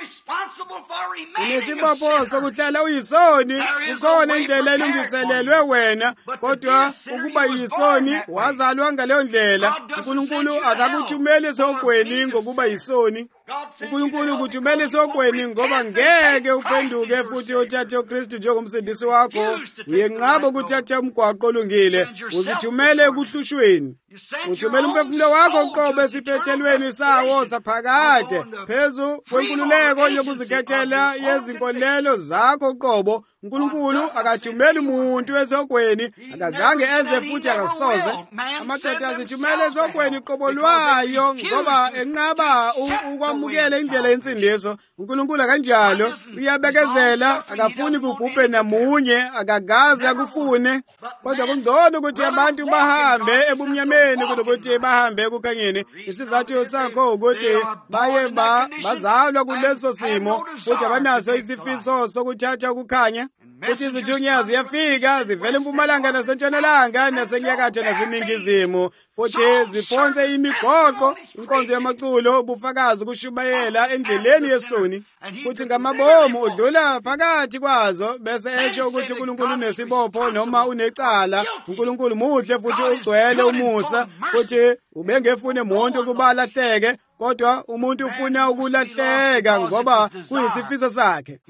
Unesibopho sokuhlala uyisoni, kukhona indlela elungiselelwe wena, kodwa ukuba yisoni wazalwa ngaleyo ndlela. uNkulunkulu akakuthumeli esogweni ngokuba yisoni. uNkulunkulu ukuthumela esogweni ngoba ngeke uphenduke futhi uthathe uKristu njengomsindisi wakho. Uyenqaba ukuthatha umgwaqo olungile, uzithumele ekuhlushweni. Uthumela umphefumulo wakho uqobo esiphethelweni sawo saphakade, phezu kwenkululeko yokuzikhethela yezinkolelo zakho uqobo. uNkulunkulu akathumeli umuntu esogweni, akazange enze futhi akasoze. Amadoda azithumele esogweni uqobo lwayo ngoba enqaba ukwamukela indlela yensindiso. uNkulunkulu kanjalo uyabekezela, akafuni kubhubhe namunye, akagazi akufune, kodwa kungcono ukuthi abantu bahambe ebumnyameni kunokuthi bahambe ekukhanyeni. Isizathu sakho ukuthi baye bazalwa kuleso simo futhi abanaso isifiso sokuthatha ukukhanya. Futhi izithunywa ziyafika zivela empumalanga nasentshonalanga nasenyakatho naseningizimu, futhi ziphonse imigoqo, inkonzo yamaculo, ubufakazi kushumayela endleleni yesoni. Futhi ngamabomu udlula phakathi kwazo bese esho ukuthi uNkulunkulu unesibopho noma unecala. uNkulunkulu muhle futhi ugcwele umusa, futhi ubengefune umuntu ukuba lahleke, kodwa umuntu ufuna ukulahleka ngoba kuyisifiso sakhe.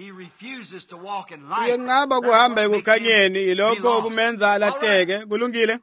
Uyenqaba kuhamba ekukhanyeni, ilokho okumenza alahleke. Kulungile?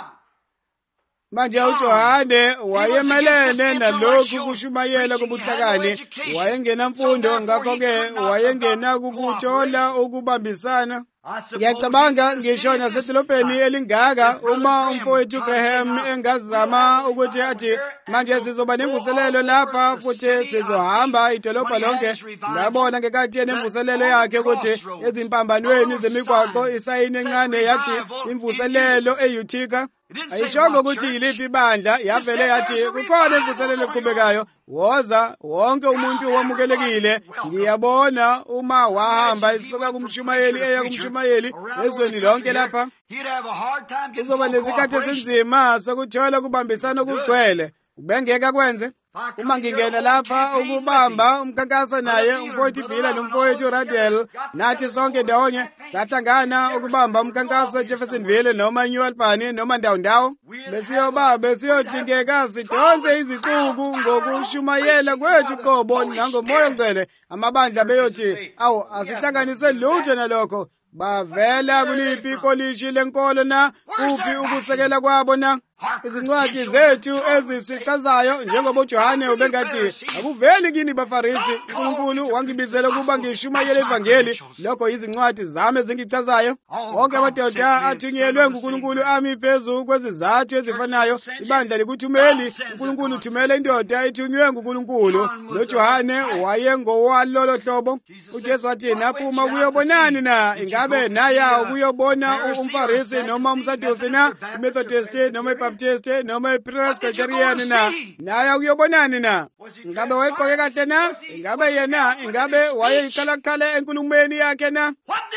Manje uJohane wayemelene nalokhu kushumayela kobuhlakani, wayengenamfundo, ngakho-ke wayengena kukuthola ukubambisana. Ngiyacabanga ngisho nasedolobheni elingaka, uma umfowethu Graham engazama ukuthi athi manje sizoba nemvuselelo lapha futhi sizohamba idolobha lonke, ngabona ngekathi yenemvuselelo yakhe ukuthi ezimpambanweni zemigwaqo isayini encane yathi imvuselelo eUtica. Ayishongo ukuthi yiliphi ibandla, yavele yathi kukhona imvuselelo eqhubekayo. Woza wonke umuntu wamukelekile. Ngiyabona uma wahamba isuka kumshumayeli eya kumshumayeli ezweni lonke lapha, uzoba nesikhathi esinzima sokuthola ukubambisana okugcwele. Ubengeke kwenze. Uma ngingena lapha ukubamba umkhankaso naye umfowethu Bila nomfowethu Radel, nathi sonke ndawonye sahlangana ukubamba umkhankaso eJeffersonville noma New Albany noma ndawo ndawo, besiyoba besiyodingeka sidonse iziquku ngokushumayela kwethu qobo nangoMoya oNgcwele. Amabandla beyothi, awu asihlanganise lutho nalokho. Bavela kuliphi ikolishi lenkolo na? Kuphi ukusekela kwabo na? Izincwadi zethu ezisichazayo njengoba uJohane ubengathi akuveli kini baFarisi, uNkulunkulu wangibizela ukuba ngishumayele ivangeli. Lokho izincwadi zami ezingichazayo. Wonke amadoda athunyelwe nguNkulunkulu ami phezu kwezizathu ezifanayo. Ibandla likuthumeli, uNkulunkulu uthumela indoda ethunywe nguNkulunkulu. noJohane wayengowalolo hlobo. uJesu wathi naphuma ukuyobonani na? Ingabe naya ukuyobona umFarisi noma umSadusi na? iMethodist noma iBaptist noma iPresbyterian na? Naya ukuyobonani na? Ingabe wayeqoke kahle na? Ingabe yena ingabe wayeyiqalaqala enkulumweni yakhe na?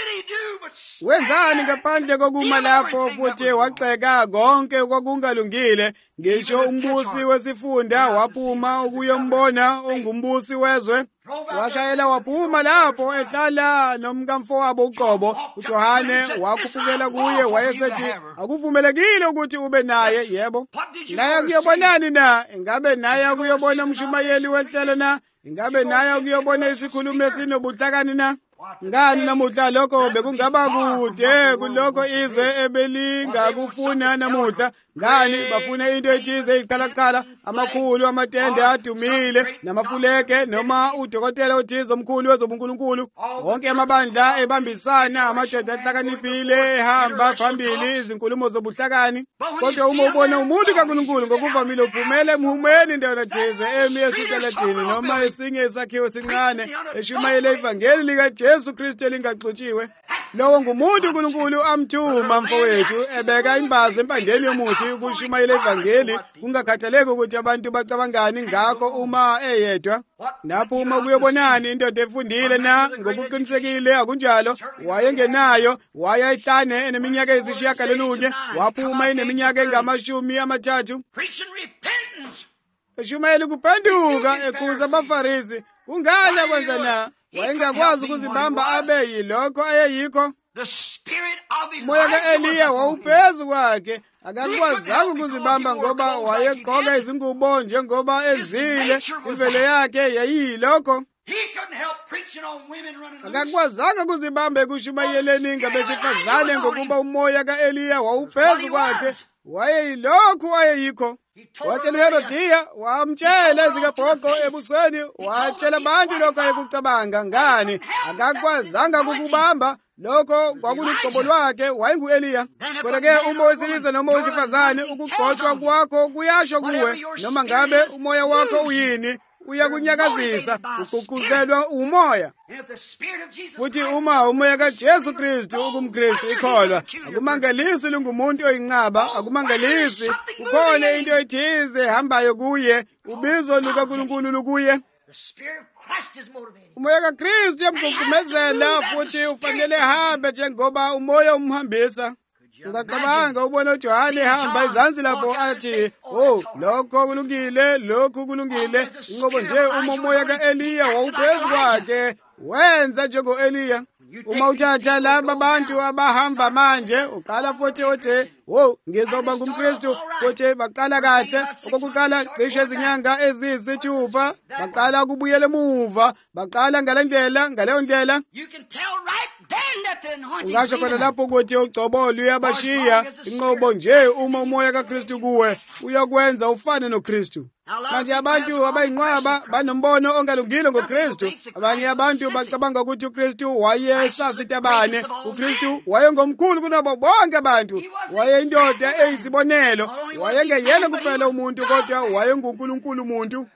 Wenzani ngaphandle kokuma lapho futhi waxeka konke okwakungalungile? Ngisho umbusi wesifunda waphuma ukuyombona ongumbusi wezwe. Washayela waphuma lapho ehlala nomkamfowabo uqobo. uJohane wakhuphukela kuye, wayesethi akuvumelekile ukuthi ube naye. Yebo. Naye kuyobonani na? Ingabe naye kuyobona umshumayeli wehlelo na? Ingabe naye kuyobona isikhulumi esinobuhlakani na? Ngani namuhla lokho bekungaba kude kulokho izwe ebelingakufuna namuhla. ngani bafuna into ethize iqalaqala, amakhulu amatende adumile namafuleke noma udokotela othize omkhulu wezobunkulunkulu. Wonke amabandla ebambisana, amadoda ahlakaniphile ehamba phambili izinkulumo zobuhlakani. Kodwa uma ubona umuntu kaNkulunkulu ngokuvamile uphumela emhumeni indona thize emi esitaladini noma esinye isakhiwo esincane eshumayela ivangeli likaJesu Kristu elingaxutshiwe, lowo ngumuntu uNkulunkulu amthuma mfowethu ebeka imbazo empandeni yomuthi ukushumayela ivangeli, kungakhathaleki ukuthi abantu bacabangani ngakho uma eyedwa. Lapho uma kuyobonani indoda efundile na ngokuqinisekile akunjalo, wayengenayo wayayihlane eneminyaka ezishiyagalolunye, waphuma eneminyaka engamashumi amathathu eshumayela ukuphenduka ekhuza abaFarisi. Kungani akwenza na? Wayengakwazi ukuzibamba abe yilokho ayeyikho. Umoya ka-Eliya wawuphezu kwakhe, akakwazanga ukuzibamba ngoba wayegqoka izingubo njengoba enzile, imvelo yakhe yayiyilokho. Akakwazanga ukuzibamba ekushumayeleni ngabesifazane ngokuba umoya ka-Eliya wawuphezu kwakhe, wayeyilokhu ayeyikho. Watshela uHerodiya, wamtshela ezikabhoqo ebusweni, watshela abantu lokho ayekucabanga. Ngani? Akakwazanga ukukubamba lokho kwakulugcobo lwakhe, wayengu-Eliya. Kodwa-ke uma wesilisa noma wesifazane ukugxoshwa kwakho kuyasho kuwe, noma ngabe umoya wakho uyini, uyakunyakazisa, ugqugquzelwa umoya. Futhi uma umoya kaJesu Kristu ukumKristu ikholwa, akumangalisi lungumuntu oyinqaba, akumangalisi kukhona into ethize ehambayo kuye, ubizo lukaNkulunkulu lukuye. Umoya kaKristu uyamgqugqumezela futhi ufanele ehambe njengoba umoya umhambisa. Ungacabanga ubona uJohane ehamba izansi lapho athi, oh, lokho kulungile, lokhu kulungile. Inqobo nje uma umoya ka-Eliya wawuphezu kwakhe, wenza njengo-Eliya. Uma uthatha laba bantu abahamba manje, uqala futhi uthi, wo, ngizoba ngumKristu, futhi baqala kahle, okokuqala cishe izinyanga eziyisithupha, baqala ukubuyela emuva, baqala ngale ndlela, ngaleyo ndlela. Ungasho khona lapho ukuthi ugcobo luyabashiya. Inqobo nje uma umoya kaKristu kuwe uyakwenza ufane noKristu. Manje abantu abayinqaba banombono ongalungile ngoKristu. Abanye abantu bacabanga ukuthi uKristu wayesasitabane, uKristu wayengomkhulu kunabo bonke abantu, wayeyindoda eyisibonelo, wayengeyena kuphela umuntu kodwa wayenguNkulunkulu umuntu.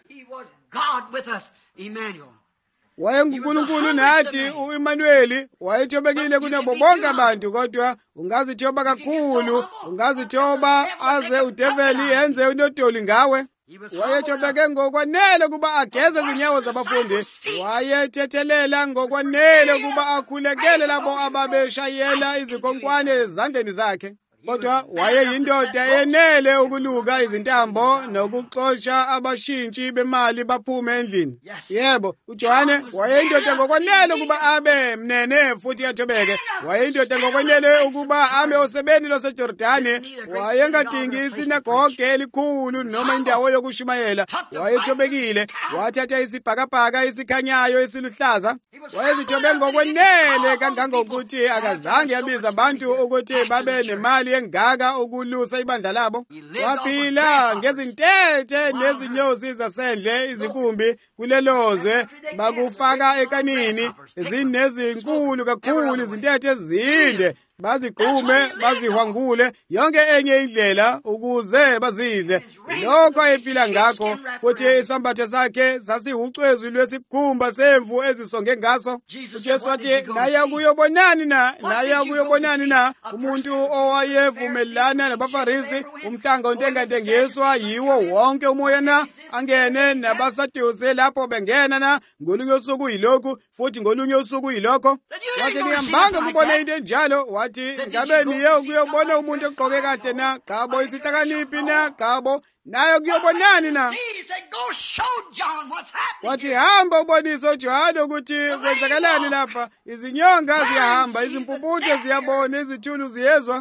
WayenguNkulunkulu nathi u-Emmanuel, wayethobekile kunabo bonke abantu, kodwa ungazithoba kakhulu, ungazithoba aze udeveli yenze unodoli ngawe. Wayethobeke ngokwanele kuba ageze izinyawo zabafundi, wayethethelela ngokwanele kuba akhulekele labo ababeshayela izikonkwane ezandleni zakhe. Kodwa wayeyindoda yenele ukuluka izintambo nokuxosha abashintshi bemali baphume endlini. Yebo, uJohane wayeyindoda ngokwanele ukuba abe mnene futhi athobeke. Wayeyindoda ngokwanele ukuba ame osebeni lwaseJordani. Wayengadingi isinagoge elikhulu noma indawo yokushumayela. Wayethobekile, wathatha isibhakabhaka esikhanyayo esiluhlaza. Wayezithobe ngokwanele kangangokuthi akazange abize abantu ukuthi babe nemali engaka ukulusa ibandla labo. Waphila ngezintethe nezinyosi zasendle, izinkumbi kulelozwe bakufaka ekanini, zinezinkulu kakhulu izintethe ezinde, bazigqume bazihwangule yonke enye indlela ukuze bazidle. Lokho ayephila ngakho, futhi isambatho sakhe sasiwucwezu lwesikhumba semvu ezisonge ngaso. uJesu wathi, naye akuyobonani na, naye akuyobonani na umuntu owayevumelana nabaFarisi, umhlanga ontengantengiswa yiwo wonke umoya na, angene nabaSadusi lapho bengena na, ngolunye usuku yilokhu futhi ngolunye usuku yilokho. Wathi ngiyambanga kubona into enjalo. Wathi ngabe niye ukuyobona umuntu ogqoke kahle na, qabo isihlakaniphi na, qabo naye ukuyobonani na? Wathi hamba ubonise uJohane ukuthi kwenzakalani lapha. Izinyonga ziyahamba, izimpumputhe ziyabona, izithulu ziyezwa.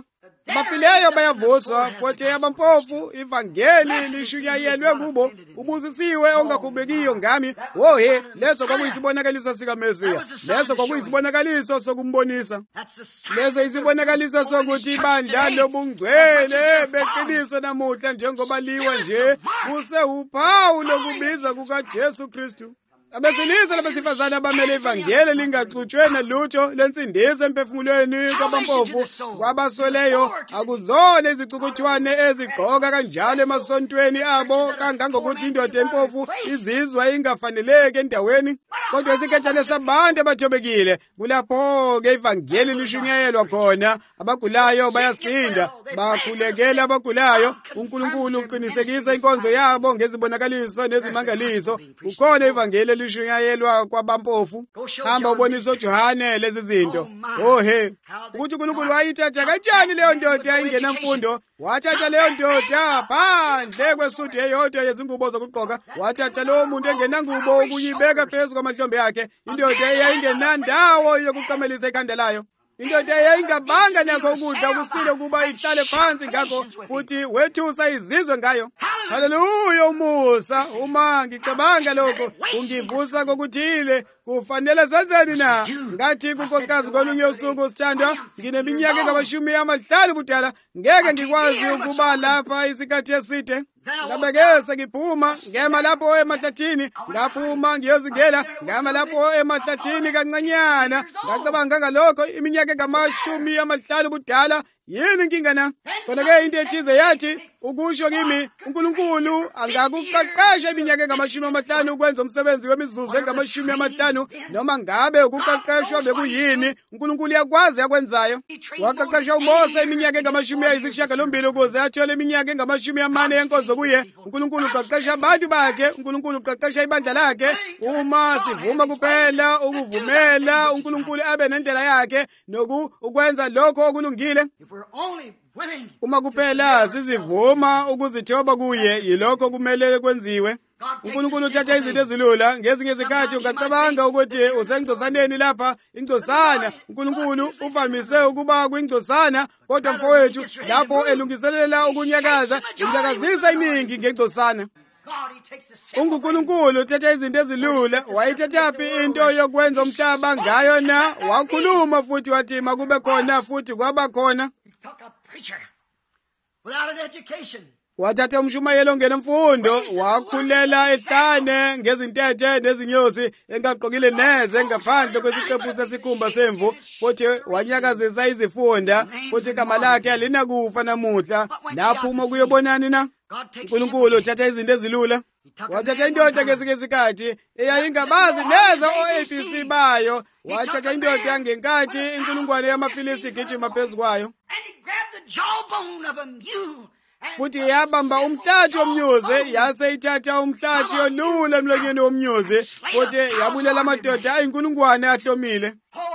abafileyo bayavuswa, futhi abampofu ivangeli lishunyayelwe kubo. Ubusisiwe ongakhubekiyo ngami. Wohe, leso kwakuyisibonakaliso sikaMesiya. Leso kwakuyisibonakaliso sokumbonisa. Leso isibonakaliso sokuthi ibandla lobungcwele beqiniso namuhla njengoba liwa nje kusewuphawu lokubiza kukaJesu Kristu. Abesilisa labesifazane abamele ivangeli lingaxutshwe nalutho lensindiso emphefumulweni kwabampofu kwabasweleyo, akuzona izicukuthwane ezigqoka kanjalo emasontweni abo kangangokuthi indoda empofu izizwa ingafaneleki endaweni, kodwa isikhetshane sabantu abathobekile. Kulapho-ke ivangeli lishunyayelwa khona. Abagulayo bayasinda, bakhulekela abagulayo. UNkulunkulu uqinisekisa inkonzo yabo ngezibonakaliso nezimangaliso. Kukhona ivangeli lishunyayelwa kwabampofu. Hamba ubonisa uJohane lezi zinto. Ohe, ukuthi uNkulunkulu wayithatha kanjani leyo ndoda ingenamfundo. Wathatha leyo ndoda phandle kwesudi eyodwa yezingubo zokugqoka. Wathatha lowo muntu engenangubo ukuyibeka phezu kwamahlombe akhe. Indoda eyayingenandawo yokuqamelisa ikhanda layo. Indoda eyayingabanga nakho ukudla kusile ukuba ihlale phansi, ngakho futhi wethusa izizwe ngayo. Haleluya, umusa. Uma ngicabanga lokho ungivusa kokuthile. Kufanele senzeni na? Ngathi kunkosikazi kolunye usuku, sithandwa, ngineminyaka engamashumi amahlanu budala, ngeke ngikwazi ukuba lapha isikhathi eside. Ngabeke sengiphuma ngema lapho emahlathini, ngaphuma ngiyozingela ngama lapho emahlathini kancanyana. Ngacabanga ngalokho iminyaka engamashumi amahlanu budala. Yini inkinga na? Khona-ke into ethize yathi ukusho kimi uNkulunkulu angakuqeqesha iminyaka engamashumi amahlanu ukwenza umsebenzi wemizuzu engamashumi amahlanu. Noma ngabe ukuqeqeshwa bekuyini, uNkulunkulu yakwazi yakwenzayo. Waqeqesha uMose iminyaka engamashumi ayisishiyagalombili ukuze athole iminyaka engamashumi amane yenkonzo kuye. uNkulunkulu uqeqesha abantu bakhe. uNkulunkulu uqeqesha ibandla lakhe. Uma sivuma kuphela ukuvumela uNkulunkulu abe nendlela yakhe noku ukwenza lokho okulungile, uma kuphela sizivuma ukuzithoba kuye, yilokho kumele kwenziwe. uNkulunkulu uthatha izinto ezilula. Ngezinye izikhathi ungacabanga ukuthi usengcosaneni lapha. Ingcosana, uNkulunkulu uvamise ukuba kwingcosana, kodwa mfowethu lapho elungiselela ukunyakaza, unyakazisa iningi ngengcosana. UNkulunkulu uthatha izinto ezilula. Wayithathaphi into yokwenza umhlaba ngayo na? Wakhuluma futhi wathi makube khona, futhi kwaba khona. Wathatha umshumayeli ongenemfundo, wakhulela ehlane ngezintethe nezinyosi, engaqokile neze ngaphandle kwesiqephu sesikhumba semvu, futhi wanyakazisa izifunda, futhi igama lakhe alinakufa namuhla. Laphuma kuyobonani na? uNkulunkulu uthatha izinto ezilula. Wathatha indoda ngesinye isikhathi eyayingabazi neze o-A B C bayo. Wathatha indoda yangenkathi inkulungwane yamaFilisti igijima phezu kwayo, futhi yabamba umhlathi womnyuzi, yaseyithatha umhlathi olula emlonyeni womnyuzi, futhi yabulela amadoda ayinkulungwane ahlomile.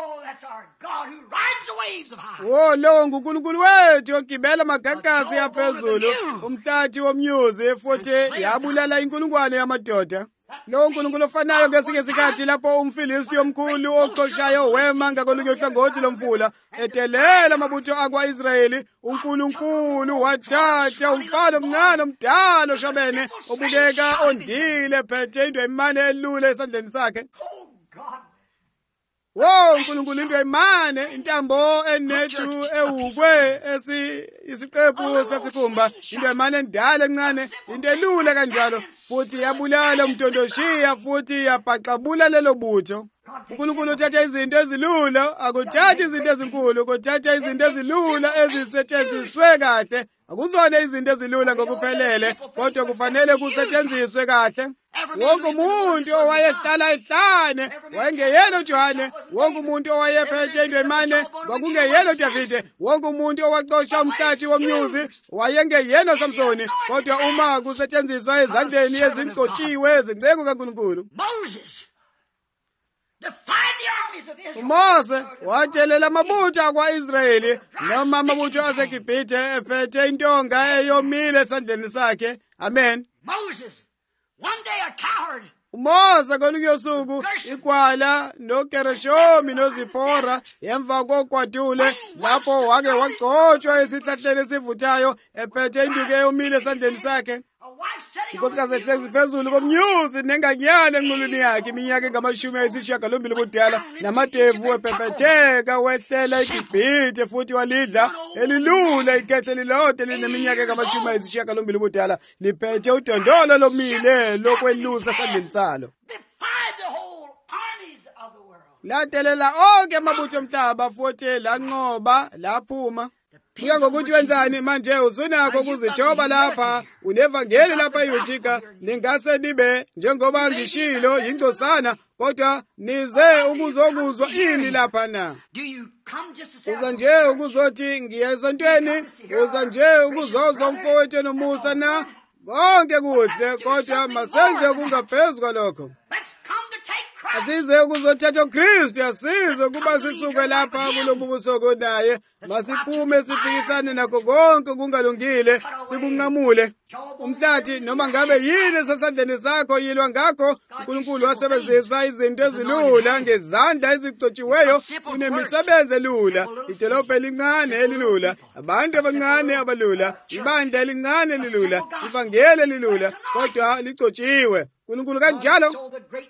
Wo, lowo nguNkulunkulu wethu ogibela amagagasi aphezulu, umhlathi womnyuzi, futhi yabulala inkulungwane yamadoda. Lowo uNkulunkulu ofanayo ngesinye isikhathi lapho umFilisti omkhulu oqoshayo wema ngakolunye uhlangothi lomfula edelela amabutho akwa-Israyeli. uNkulunkulu wathatha umfana omncane omdala oshobene obukeka ondile, phethe into emane elula esandleni sakhe. Wo, uNkulunkulu into emane, intambo enethu ewukwe esi isiqephu sesikhumba, into emane endala encane, into elula kanjalo, futhi yabulala umntondoshiya, futhi yabhaxabula lelo butho. uNkulunkulu uthatha izinto ezilula, akuthathi izinto ezinkulu, kuthatha izinto ezilula ezisetshenziswe kahle. Akuzona izinto ezilula ngokuphelele, kodwa kufanele kusetshenziswe kahle. Wonke umuntu owayehlala ehlane wayengeyena uJohane. Wonke umuntu owayephethe into emane kwakungeyena uDavide. Wonke umuntu owacosha umhlathi womnyuzi wayengeyena uSamsoni. Kodwa uma kusetshenziswa ezandleni ezingcotshiwe ezinceko kaNkulunkulu, uMose wadelela amabutho akwa-Israyeli noma amabutho aseGibhithe ephethe intonga eyomile esandleni sakhe. Amen. One day a coward. uMose kolunye usuku igwala noGereshomi noZipora emva kokwadule lapho wake wagcotshwa esihlahleni esivuthayo ephethe induku eyomile esandleni sakhe. Unkosikazi ehlezi phezulu komnyuzi nenganyana enqulwini yakhe iminyaka engamashumi ayisishiyagalombili budala, namadevu ephepetheka wehlela iGibhithe futhi walidla elilula ikhethe lilodwa elineminyaka engamashumi ayisishiyagalombili budala liphethe udondolo lomile lokwelusa esandleni salo. Ladelela onke amabutho omhlaba futhi lanqoba laphuma. Kuya ngokuthi wenzani manje, usunakho ukuzijoba lapha, unevangeli lapha eYuthika, ningase nibe njengoba ngishilo yingcosana, kodwa nize ukuzokuzwa ini lapha na? Uza nje ukuzothi ngiye esontweni, uza nje ukuzozwa umfowethu nomusa na? Konke kuhle, kodwa masenze kungaphezu kwalokho. Asize ukuzothatha uKristu, asize ukuba sisuke lapha kulobu busuku naye, masiphume siphikisane nakho konke kungalungile, sikunqamule. Umhlathi noma ngabe yini esesandleni sakho yilwa ngakho. uNkulunkulu wasebenzisa izinto ezilula ngezandla ezigcotshiweyo kunemisebenzi elula, idolobho elincane elilula, abantu abancane abalula, ibandla elincane elilula, ivangeli elilula, kodwa ligcotshiwe. uNkulunkulu kanjalo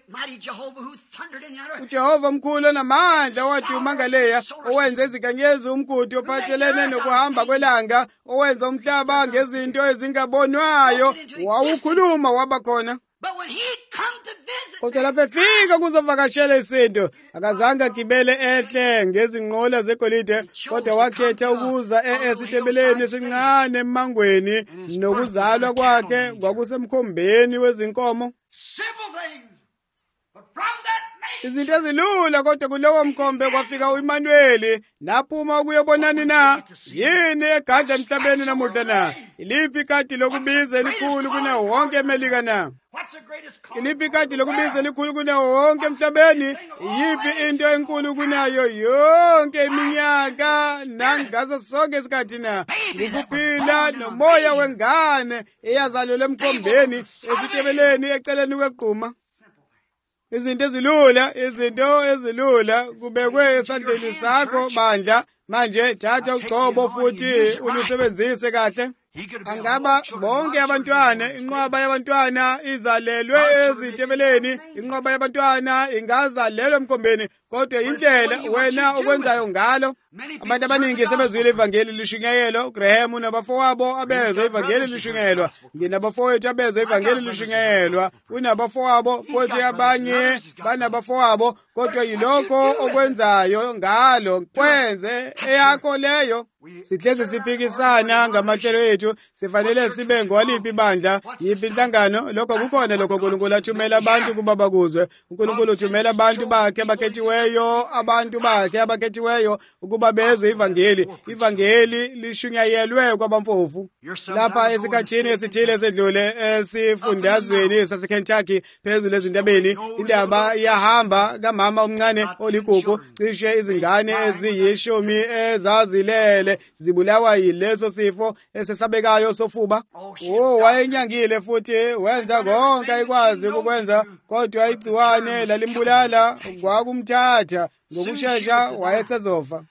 uJehova omkhulu onamandla waduma ngaleya, owenza izinkanyezi umgodi ophathelene nokuhamba kwelanga, owenza umhlaba ngezinto ezingabonwayo, wawukhuluma wabakhona. Kodwa lapho efika kuzovakashela isinto, akazange agibele ehle ngezinqola zegolide, kodwa wakhetha ukuza esitebeleni esincane emangweni, nokuzalwa kwakhe kwakusemkhombeni wezinkomo. Izinto ezilula, kodwa kulowo mkhombe kwafika uImanueli, laphuma ukuyobonani na? Yini egadla emhlabeni namuhla na? Iliphi ikati lokubiza elikhulu kunawo wonke eMelika na? Iliphi ikati lokubiza elikhulu kunawo wonke emhlabeni? Yiphi into enkulu kunayo yonke iminyaka nangazo sonke isikhathi na? Ukuphila nomoya wengane eyazalelwa emkhombeni esitebeleni eceleni kwegquma. Izinto ezilula, izinto ezilula kubekwe esandleni sakho bandla. Manje thatha ugcobo futhi ulusebenzise kahle. Angaba bonke abantwana, inqwaba yabantwana izalelwe ezitebeleni, inqwaba yabantwana ingazalelwe emkhombeni, kodwa indlela wena okwenzayo ngalo. Abantu abaningi sebezwile ivangeli lishunyayelwa. uGraham unabafowabo abezwe ivangeli lishunyayelwa, nginabafowethu abezwe ivangeli lishunyayelwa, unabafowabo futhi abanye banabafowabo, kodwa yilokho okwenzayo ngalo kwenze eyakho leyo. Sihlezi siphikisana ngamahlelo ethu, sifanele sibe ngoliphi ibandla, yiphi inhlangano. Lokho kukhona, lokho uNkulunkulu athumela abantu kuba bakuzwe. uNkulunkulu uthumela abantu bakhe abakhethiweyo, abantu bakhe abakhethiweyo ukuba bezwe ivangeli. Ivangeli lishunyayelwe kwabampofu. Lapha esikhathini esithile esedlule esifundazweni saseKentucky phezulu ezintabeni, indaba yahamba kamama omncane oligugu, cishe izingane eziyishumi ezazilele zibulawa yileso sifo esesabekayo sofuba. Oh, wayenyangile futhi wenza konke ayikwazi ukwenza, kodwa igciwane lalimbulala, kwakumthatha ngokushesha wayesezofa.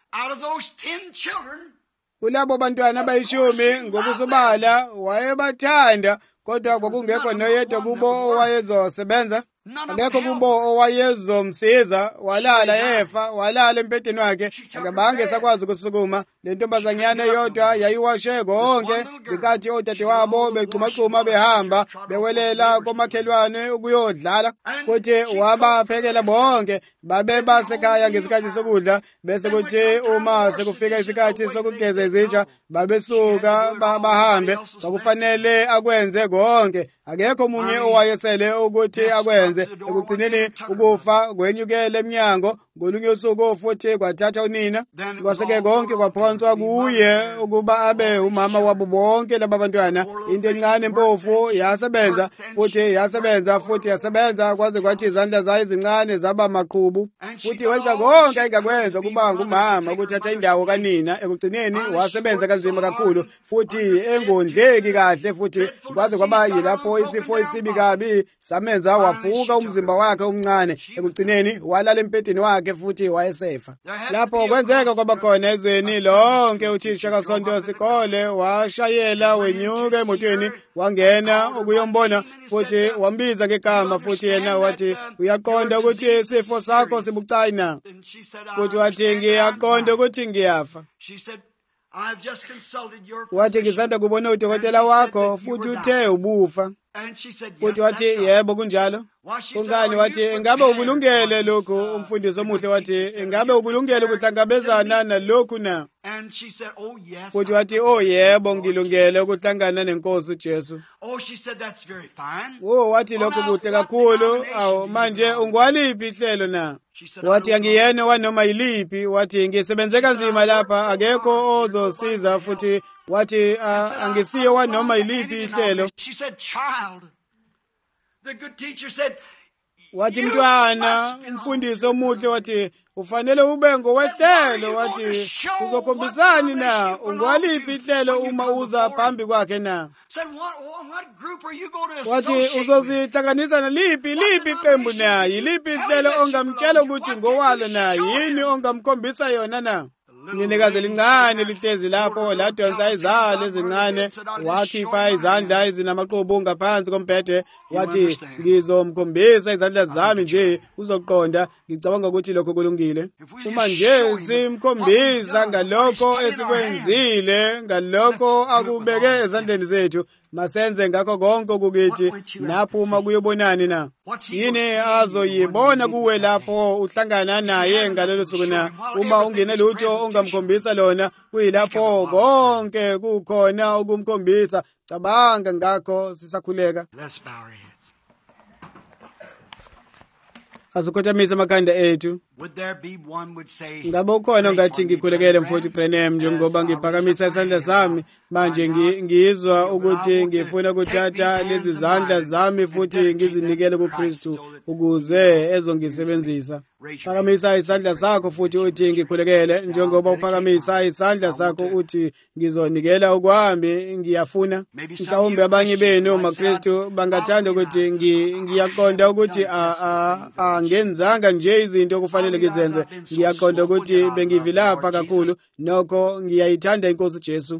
Kulabo bantwana abayishumi ngokusobala wayebathanda, kodwa kwakungekho noyedwa kubo owayezosebenza. Akekho kubo owayezomsiza. Walala yefa, walala empedeni wakhe, akabange sakwazi ukusukuma. Le ntombazanyana yodwa yayiwashe konke ngenkathi odadewabo begxumagxuma behamba bewelela komakhelwane ukuyodlala. Kuthi wabaphekela bonke, babe basekhaya ngesikhathi sokudla, bese kuthi uma sekufika isikhathi sokugeza izitsha babesuka bahambe. Kwakufanele akwenze konke, akekho munye owayesele ukuthi akwenze. kwenze. Ekugcineni ukufa kwenyukele eminyango, ngolunye usuku futhi kwathatha unina, kwaseke konke kwaphonswa kuye ukuba abe umama wabo bonke laba bantwana. Into encane empofu yasebenza futhi yasebenza futhi yasebenza kwaze kwathi izandla zayo ezincane zaba maqhubu, futhi wenza konke ayengakwenza ukuba ngumama ukuthatha indawo kanina. Ekugcineni wasebenza kanzima kakhulu futhi engondleki kahle, futhi kwaze kwaba yilapho isifo isibi kabi samenza waphuka umzimba wakhe omncane. Ekugcineni walala empedeni wakhe futhi wayesefa. Lapho kwenzeka kwaba khona ezweni lonke uthisha kasonto sikole washayela wenyuka emotweni wangena ukuyombona futhi wambiza ngegama, futhi yena wathi, uyaqonda ukuthi isifo sakho sibucayi na? Futhi wathi, ngiyaqonda ukuthi ngiyafa. Wathi, ngisanda kubona udokotela wakho futhi uthe ubufa. Futhi wathi, yebo kunjalo. Kungani? Wathi, ingabe ukulungele lokhu? Umfundisi omuhle wathi, ingabe ukulungele ukuhlangabezana nalokhu na? Futhi wathi, oh yebo ngilungele ukuhlangana nenkosi uJesu. Oh, wathi lokhu kuhle kakhulu. Awu, manje ungwaliphi ihlelo na? Wathi, angiyena wanoma yiliphi. Wathi, ngisebenze kanzima lapha, akekho ozosiza. Futhi wathi, angisiyo wanoma yiliphi ihlelo. Wathi, mntwana, umfundisi omuhle wathi, ufanele ube ngowehlelo. Wathi, uzokhombisani na? Ungwaliphi ihlelo uma uza phambi kwakhe na? Wathi, uzozihlanganisa naliphi liphi iqembu na? Yiliphi ihlelo ongamtshela ukuthi ngowalo na? Yini ongamkhombisa yona na? Ninikazi elincane lihlezi lapho ladonsa izalo ezincane, wakhipha izandla ezinamaqhubu ngaphansi kombhede. Wathi, ngizomkhombisa izandla zami nje uzoqonda. Ngicabanga ukuthi lokho kulungile. Uma nje simkhombisa ngalokho esikwenzile, ngalokho akubeke ezandleni zethu, masenze ngakho konke kukithi. Lapho uma kuyobonani na? Yini azoyibona kuwe lapho uhlangana naye ngalelo suku na? Uma ungene lutho ongamkhombisa lona, kuyilapho konke kukhona ukumkhombisa. Cabanga ngakho sisakhuleka. Asikhothamisa amakhanda ethu. Ngabe ukhona ongathi ngikhulekele mfowethu Branham njengoba ngiphakamisa isandla sami manje ngizwa ukuthi ngifuna ukuthatha lezi zandla zami futhi ngizinikele kuKristu ukuze ezongisebenzisa. Phakamisa isandla sakho futhi uthi ngikhulekele. Njengoba uphakamisa isandla sakho uthi ngizonikela ukwami, ngiyafuna. Mhlawumbe abanye benu maKristu bangathanda ukuthi ngiyaqonda ukuthi angenzanga nje izinto okufanele ngizenze. Ngiyaqonda ukuthi bengivilapha kakhulu, nokho ngiyayithanda inkosi Jesu.